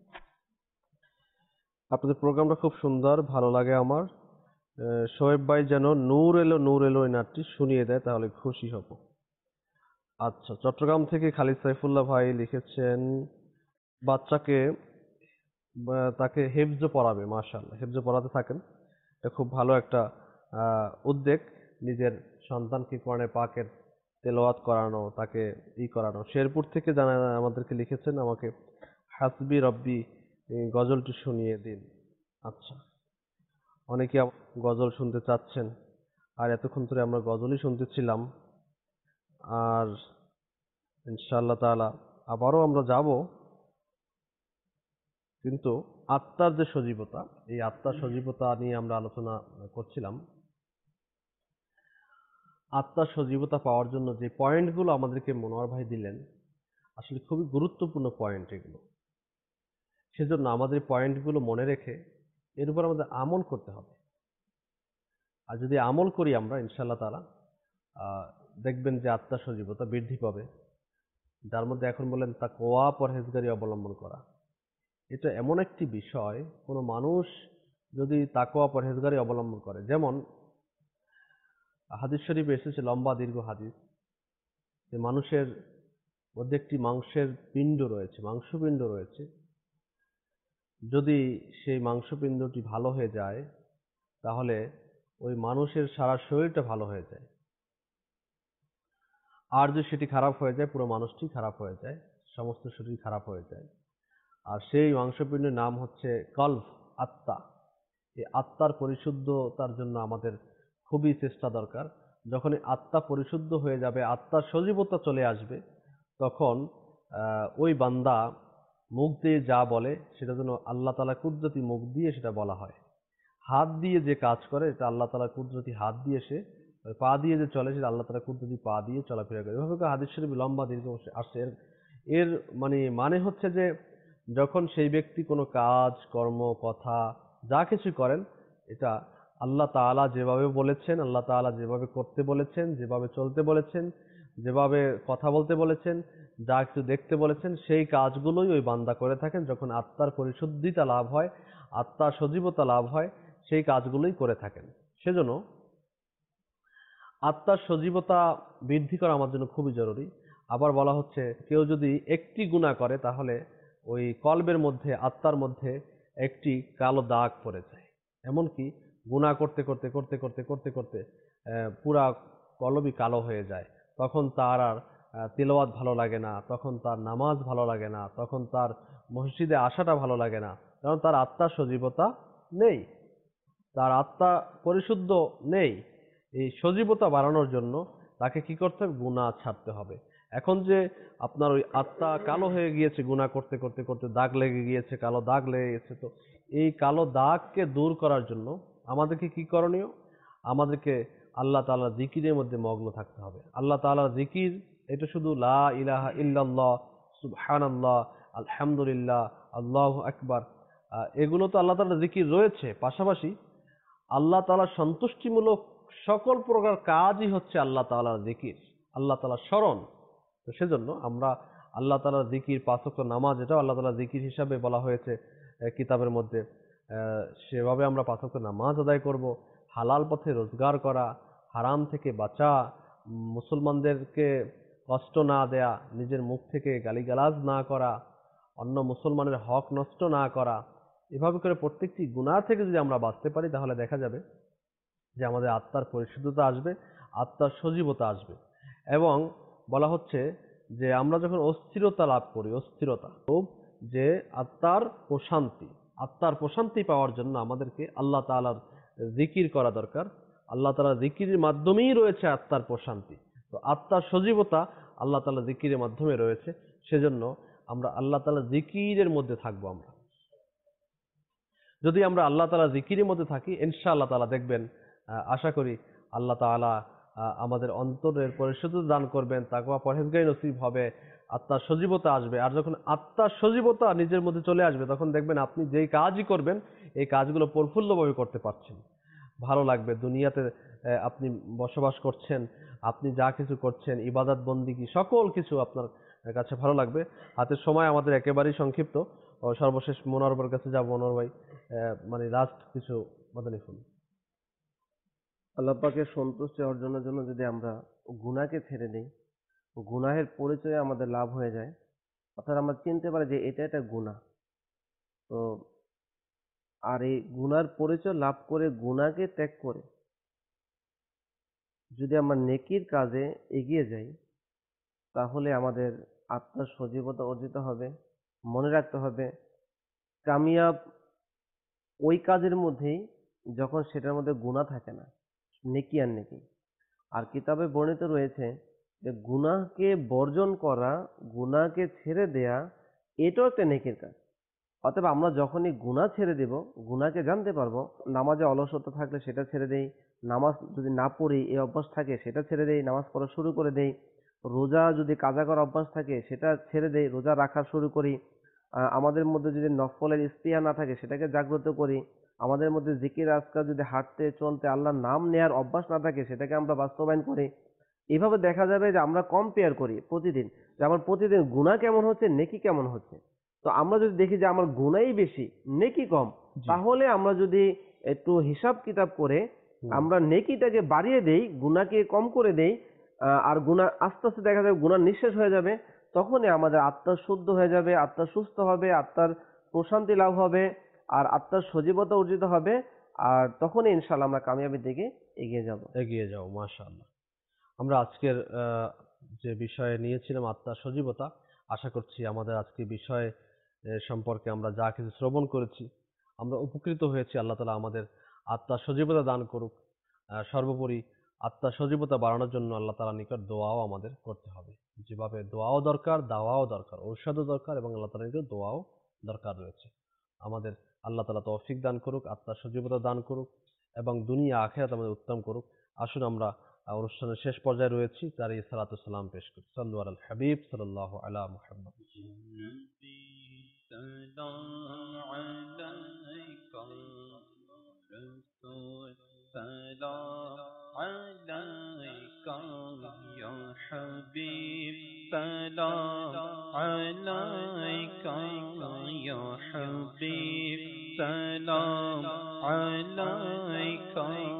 আপনাদের প্রোগ্রামটা খুব সুন্দর, ভালো লাগে আমার। শোয়েব ভাই যেন নূর এলো এই নাটটি শুনিয়ে দেয় তাহলে খুশি হব। আচ্ছা, চট্টগ্রাম থেকে খালিদ সাইফুল্লাহ ভাই লিখেছেন বাচ্চাকে তাকে হেফজ পড়াবে, মাশাআল্লাহ হেফজ পড়াতে থাকেন, এটা খুব ভালো একটা উদ্যোগ। নিজের সন্তানকে কোরআনে পাকের তেলাওয়াত করানো, তাকে করানো। শেরপুর থেকে জানা আমাদেরকে লিখেছেন আমাকে হাসবি রব্বি গজলটি শুনিয়ে দিন। আচ্ছা, অনেকে গজল শুনতে চাচ্ছেন, আর এতক্ষণ ধরে আমরা গজলই শুনতেছিলাম। আর ইনশাআল্লাহ তাআলা আবারও আমরা যাব, কিন্তু আত্মার যে সজীবতা, এই আত্মার সজীবতা নিয়ে আমরা আলোচনা করছিলাম। আত্মার সজীবতা পাওয়ার জন্য যে পয়েন্টগুলো আমাদেরকে মনোয়ার ভাই দিলেন, আসলে খুবই গুরুত্বপূর্ণ পয়েন্ট এগুলো। সেজন্য আমাদের পয়েন্টগুলো মনে রেখে এর উপর আমাদের আমল করতে হবে। আর যদি আমল করি আমরা ইনশাআল্লাহ তাআলা দেখবেন যে আত্মার সজীবতা বৃদ্ধি পাবে। যার মধ্যে এখন বলেন তাকওয়া পরহেজগারি অবলম্বন করা, এটা এমন একটি বিষয়, কোনো মানুষ যদি তাকওয়া পরহেজগারি অবলম্বন করে, যেমন হাদিস শরীফে এসেছে লম্বা দীর্ঘ হাদিস, যে মানুষের মধ্যে একটি মাংসের পিণ্ড রয়েছে, মাংসপিণ্ড রয়েছে, যদি সেই মাংসপিণ্ডটি ভালো হয়ে যায় তাহলে ওই মানুষের সারা শরীরটা ভালো হয়ে যায়। আর যদি সেটি খারাপ হয়ে যায়, পুরো মানুষটি খারাপ হয়ে যায়, সমস্ত শরীর খারাপ হয়ে যায়। আর সেই মাংসপিণ্ডের নাম হচ্ছে কলব, আত্মা। এই আত্মার পরিশুদ্ধতার জন্য আমাদের খুবই চেষ্টা দরকার। যখন আত্মা পরিশুদ্ধ হয়ে যাবে, আত্মার সজীবতা চলে আসবে, তখন ওই বান্দা মুখ দিয়ে যা বলে সেটা যেন আল্লাহ তাআলা কুদরতি মুখ দিয়ে সেটা বলা হয়। হাত দিয়ে যে কাজ করে এটা আল্লাহ তাআলা কুদরতি হাত দিয়ে, সে পা দিয়ে যে চলে সেটা আল্লাহ তাআলা কুদরতি পা দিয়ে চলাফেরা করে। এভাবে হাদিস শরীফে লম্বা দীর্ঘ আসছে। এর মানে হচ্ছে যে যখন সেই ব্যক্তি কোনো কাজ কর্ম কথা যা কিছু করেন, এটা আল্লাহ তাআলা যেভাবে বলেছেন, আল্লাহ তাআলা যেভাবে করতে বলেছেন, যেভাবে চলতে বলেছেন, যেভাবে কথা বলতে বলেছেন, যা কিছু দেখতে বলেছেন, সেই কাজগুলোই ওই বান্দা করে থাকেন। যখন আত্মার পরিশুদ্ধিতা লাভ হয়, আত্মার সজীবতা লাভ হয়, সেই কাজগুলোই করে থাকেন। সেজন্য আত্মার সজীবতা বৃদ্ধি করা আমার জন্য খুবই জরুরি। আবার বলা হচ্ছে কেউ যদি একটি গুনাহ করে তাহলে ওই কলবের মধ্যে, আত্মার মধ্যে একটি কালো দাগ পড়ে যায়। এমনকি গুনাহ করতে করতে করতে করতে করতে করতে পুরা কলবই কালো হয়ে যায়। তখন তার আর তিলাওয়াত ভালো লাগে না, তখন তার নামাজ ভালো লাগে না, তখন তার মসজিদে আসাটা ভালো লাগে না, কারণ তার আত্মার সজীবতা নেই, তার আত্মা পরিশুদ্ধ নেই। এই সজীবতা বাড়ানোর জন্য তাকে কি করতে হবে? গুনাহ ছাড়তে হবে। এখন যে আপনার ওই আত্মা কালো হয়ে গিয়েছে, গুনাহ করতে করতে করতে দাগ লেগে গিয়েছে, কালো দাগ লেগে গেছে, তো এই কালো দাগকে দূর করার জন্য আমাদেরকে কি করণীয়? আমাদেরকে আল্লাহ তাআলার জিকিরের মধ্যে মগ্ন থাকতে হবে। আল্লাহ তাআলার জিকির, এটা শুধু লা ইলাহা ইল্লাল্লাহ, সুবহানাল্লাহ, আলহামদুলিল্লাহ, আল্লাহু আকবার, এগুলো তো আল্লাহ তাআলার জিকির রয়েছে। পাশাপাশি আল্লাহ তাআলার সন্তুষ্টিমূলক সকল প্রকার কাজই হচ্ছে আল্লাহ তাআলার জিকির, আল্লাহ তাআলার স্মরণ। তো সেজন্য আমরা আল্লাহ তাআলার জিকির, পাঁচ ওয়াক্ত নামাজ, এটাও আল্লাহ তাআলার জিকির হিসাবে বলা হয়েছে কিতাবের মধ্যে। সেভাবে আমরা পাঁচ ওয়াক্ত নামাজ আদায় করব। হালাল পথে রোজগার করা, হারাম থেকে বাঁচা, মুসলমানদেরকে কষ্ট না দেয়া, নিজের মুখ থেকে গালিগালাজ না করা, অন্য মুসলমানের হক নষ্ট না করা, এভাবে করে প্রত্যেকটি গুনাহ থেকে যদি আমরা বাঁচতে পারি তাহলে দেখা যাবে যে আমাদের আত্মার পরিশুদ্ধতা আসবে, আত্মার সজীবতা আসবে। এবং বলা হচ্ছে যে আমরা যখন অস্থিরতা লাভ করি, অস্থিরতা যে আত্মার প্রশান্তি, আত্মার প্রশান্তি পাওয়ার জন্য আমাদেরকে আল্লাহ তাআলার জিকির করা দরকার, আল্লাহ তাআলা জিকিরের মাধ্যমেই রয়েছে আত্মার প্রশান্তি। তো আত্মার সজীবতা আল্লাহ তাআলা জিকিরের মাধ্যমে রয়েছে। সেজন্য আমরা আল্লাহ তাআলা জিকিরের মধ্যে থাকবো। আমরা যদি আমরা আল্লাহ তাআলা জিকিরের মধ্যে থাকি, ইনশাআল্লাহ তাআলা দেখবেন, আশা করি আল্লাহ তাআলা আমাদের অন্তরের পরিশুদ্ধতা দান করবেন, তাকওয়া পরহেজগারি নসিব হবে, আত্মার সজীবতা আসবে। আর যখন আত্মার সজীবতা নিজের মধ্যে চলে আসবে, তখন দেখবেন আপনি যেই কাজই করবেন এই কাজগুলো প্রফুল্লভাবে করতে পারছেন, ভালো লাগবে। দুনিয়াতে আপনি বসবাস করছেন, আপনি যা কিছু করছেন, ইবাদত বন্দিগি সকল কিছু আপনার কাছে ভালো লাগবে। হাতের সময় আমাদের একেবারেই সংক্ষিপ্ত। সর্বশেষ মনোয়ার কাছে যাব। মনোয়ার ভাই, মানে লাস্ট কিছু মাদানী ফুল। আল্লাহ পাকের সন্তুষ্টি অর্জনের জন্য যদি আমরা গুনাহকে ছেড়ে দিই, গুনাহের পরিচয়ে আমাদের লাভ হয়ে যায়, অর্থাৎ আমরা চিনতে পারি যে এটা একটা গুনাহ। তো আর এই গুনার পরিচয় লাভ করে গুনাহকে ত্যাগ করে যদি আমরা নেকির কাজে এগিয়ে যাই, তাহলে আমাদের আত্মার সজীবতা অর্জিত হবে। মনে রাখতে হবে, কামিয়াব ওই কাজের মধ্যেই যখন সেটার মধ্যে গুনাহ থাকে না, নেকি আর নেকি। আর কিতাবে বর্ণিত রয়েছে যে গুনাহকে বর্জন করা, গুনাহকে ছেড়ে দেয়া, এটাও একটা নেকির কাজ। অতএব আমরা যখনই গুনাহ ছেড়ে দেব, গুনাহকে জানতে পারবো। নামাজে অলসতা থাকলে সেটা ছেড়ে দেই, নামাজ যদি না পড়ি এই অভ্যাস থাকে সেটা ছেড়ে দেই, নামাজ পড়া শুরু করে দেই। রোজা যদি কাজা করার অভ্যাস থাকে সেটা ছেড়ে দেই, রোজা রাখা শুরু করি। আমাদের মধ্যে যদি নফলের ইস্তিহা না থাকে সেটাকে জাগ্রত করি। আমাদের মধ্যে জিকির আজকার যদি হাঁটতে চলতে আল্লাহর নাম নেয়ার অভ্যাস না থাকে সেটাকে আমরা বাস্তবায়ন করি। এভাবে দেখা যাবে যে আমরা কম্পেয়ার করি প্রতিদিন, যে আমার প্রতিদিন গুনাহ কেমন হচ্ছে, নেকি কেমন হচ্ছে। তো আমরা যদি দেখি যে আমার গুনাহই বেশি, নেকি কম, তাহলে আমরা যদি একটু হিসাব কিতাব করে আমরা নেকিটাকে বাড়িয়ে দেই, গুনাহকে কম করে দেই, আর গুনাহ আস্তে আস্তে দেখা যাবে গুনাহ নিঃশেষ হয়ে যাবে, তখনই আমাদের আত্মা শুদ্ধ হয়ে যাবে, আত্মা সুস্থ হবে, আত্মার প্রশান্তি লাভ হবে, আর আত্মার সজীবতা অর্জিত হবে। আর তখনই ইনশাআল্লাহ আমরা কামিয়াবির দিকে এগিয়ে যাব। মাশাআল্লাহ। আমরা আজকের যে বিষয়ে নিয়েছিলাম আত্মার সজীবতা, আশা করছি আমাদের আজকের বিষয় সম্পর্কে আমরা যা কিছু শ্রবণ করেছি আমরা উপকৃত হয়েছি। আল্লাহ তাআলা আমাদের আত্মার সজীবতা দান করুক। সর্বোপরি আত্মার সজীবতা বাড়ানোর জন্য আল্লাহ তাআলার নিকট দোয়াও আমাদের করতে হবে। যেভাবে দোয়াও দরকার, দাওয়াও দরকার, ঔষধও দরকার, এবং আল্লাহ তাআলার নিকট দোয়াও দরকার রয়েছে। আমাদের আল্লাহ তাআলা তৌফিক দান করুক, আত্মার সজীবতা দান করুক, এবং দুনিয়া আখিরাত আমাদের উত্তম করুক। আসুন আমরা অনুষ্ঠানের শেষ পর্যায়ে রয়েছি, তার এই সালাতু সালাম পেশ করি। সাল্লু আলাল হাবিব সাল্লাল্লাহু আলা মুহাম্মদ। سلام عليك رسول سلام عليك يا حبيب سلام عليك يا حبيب سلام عليك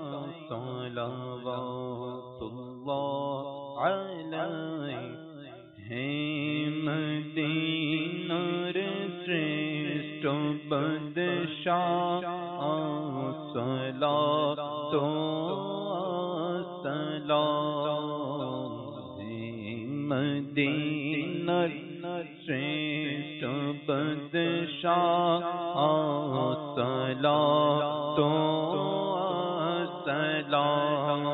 صلوات الله عليك মদিনার শ্রেষ্ঠ বাদশাহ সালাত সালাম মদিনার শ্রেষ্ঠ বাদশাহ সালাত সালাম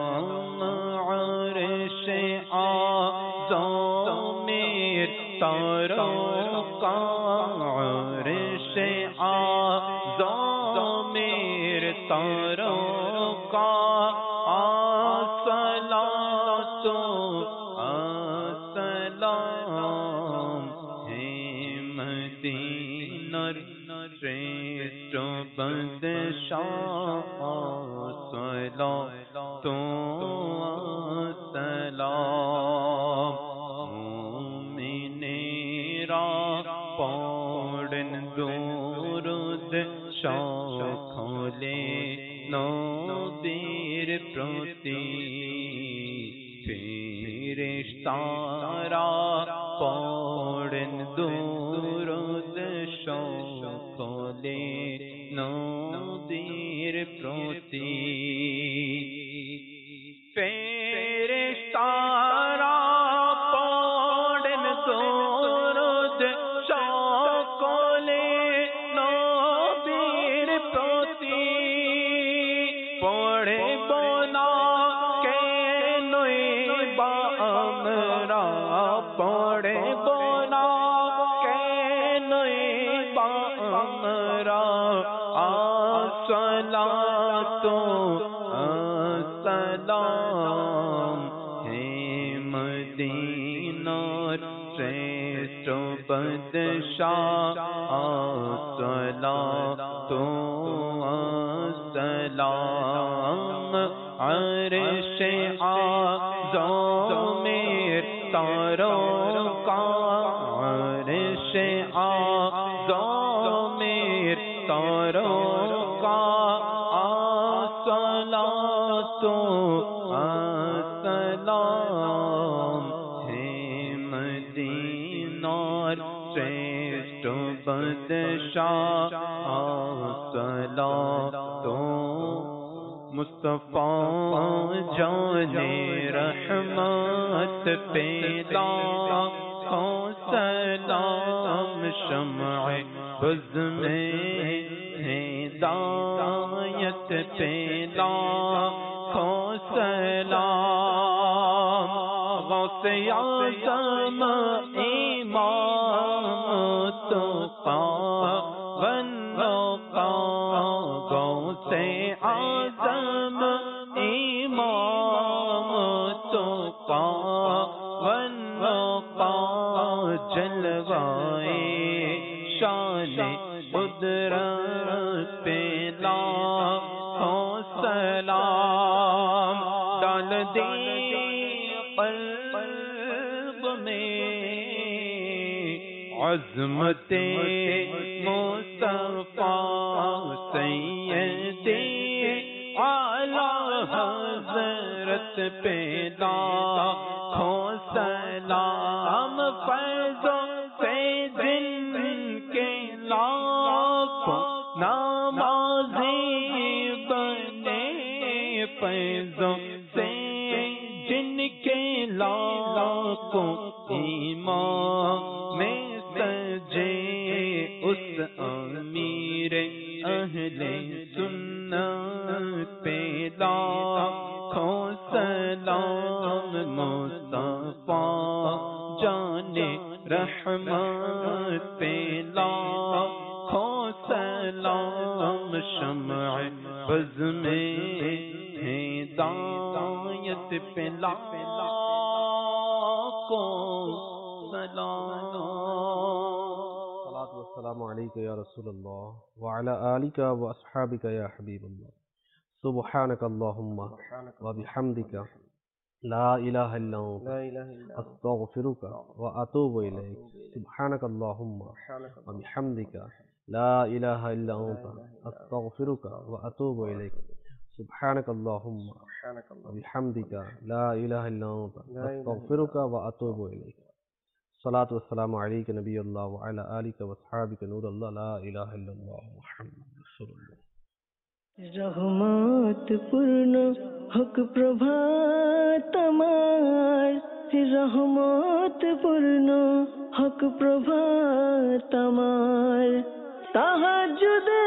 আরশে আযমের তারকা আরশে আযমের তারকা আসসালাতু আসসালাম হে মদিনার শ্রেষ্ঠ বাদশাহ সালাতু আসসালাম মুমিনেরা পড়েন দুরূদ সকলে নবীর প্রতি ফেরেশতারা পড়েন দুরূদ সকলে নবীর প্রতি ফেরেশতারা পড়েন দুরূদ সকলে নবীর প্রতি পড়ে বনা আমরা পড়ব না কেন আমরা আসসালাতু আসসালাম হে মদিনার শ্রেষ্ঠ বাদশাহ আসসালাতু আসসালাম আরশে আযমের তারকা আরশে আযমের তারকা আসসালাতু আসসালাম হে মদিনার শ্রেষ্ঠ বাদশাহ আসসালাতু মুস্তাফা জানে রহমত পে লাখোं सलाम शम्अ बुज़ में हिदायत पे लाखों सलाम गौसे आज़म इमाम तुक़ा वन्नुक़ा गौसे आज़म इमाम तुक़ा वन्नुक़ा जलवाए शान कुदरत पे लाखों सलाम डाल दे क़ल्ब में अज़मते मुस्तफ़ा सैयदे आला हज़रत पे लाखों सलाम फैज़ों से जिनके लाखों नमाज़ी बने फैज़ों से जिनके लाखों ईमान में सजे उस अमीर अहले सुन्नत पे लाखों सलाम मुस्तफा जाने रहमत पे लाखों सलाम शम्अ बज़ में हिदायत पे लाखों सलाम والسلام عليك يا رسول الله وعلى آلك وأصحابك يا حبيب الله سبحانك اللهم وبحمدك لا إله إلا أنت أستغفرك وأتوب إليك سبحانك اللهم وبحمدك لا إله إلا أنت أستغفرك وأتوب إليك سبحانك اللهم وبحمدك لا إله إلا أنت أستغفرك وأتوب إليك صلاة والسلام عليك نبي الله وعلى آلك وأصحابك نور الله لا إله إلا الله محمد رسول الله রহমত পূর্ণ হক প্রভাত আমার রহমত পূর্ণ হক প্রভাত আমার তাহাজ্জুদ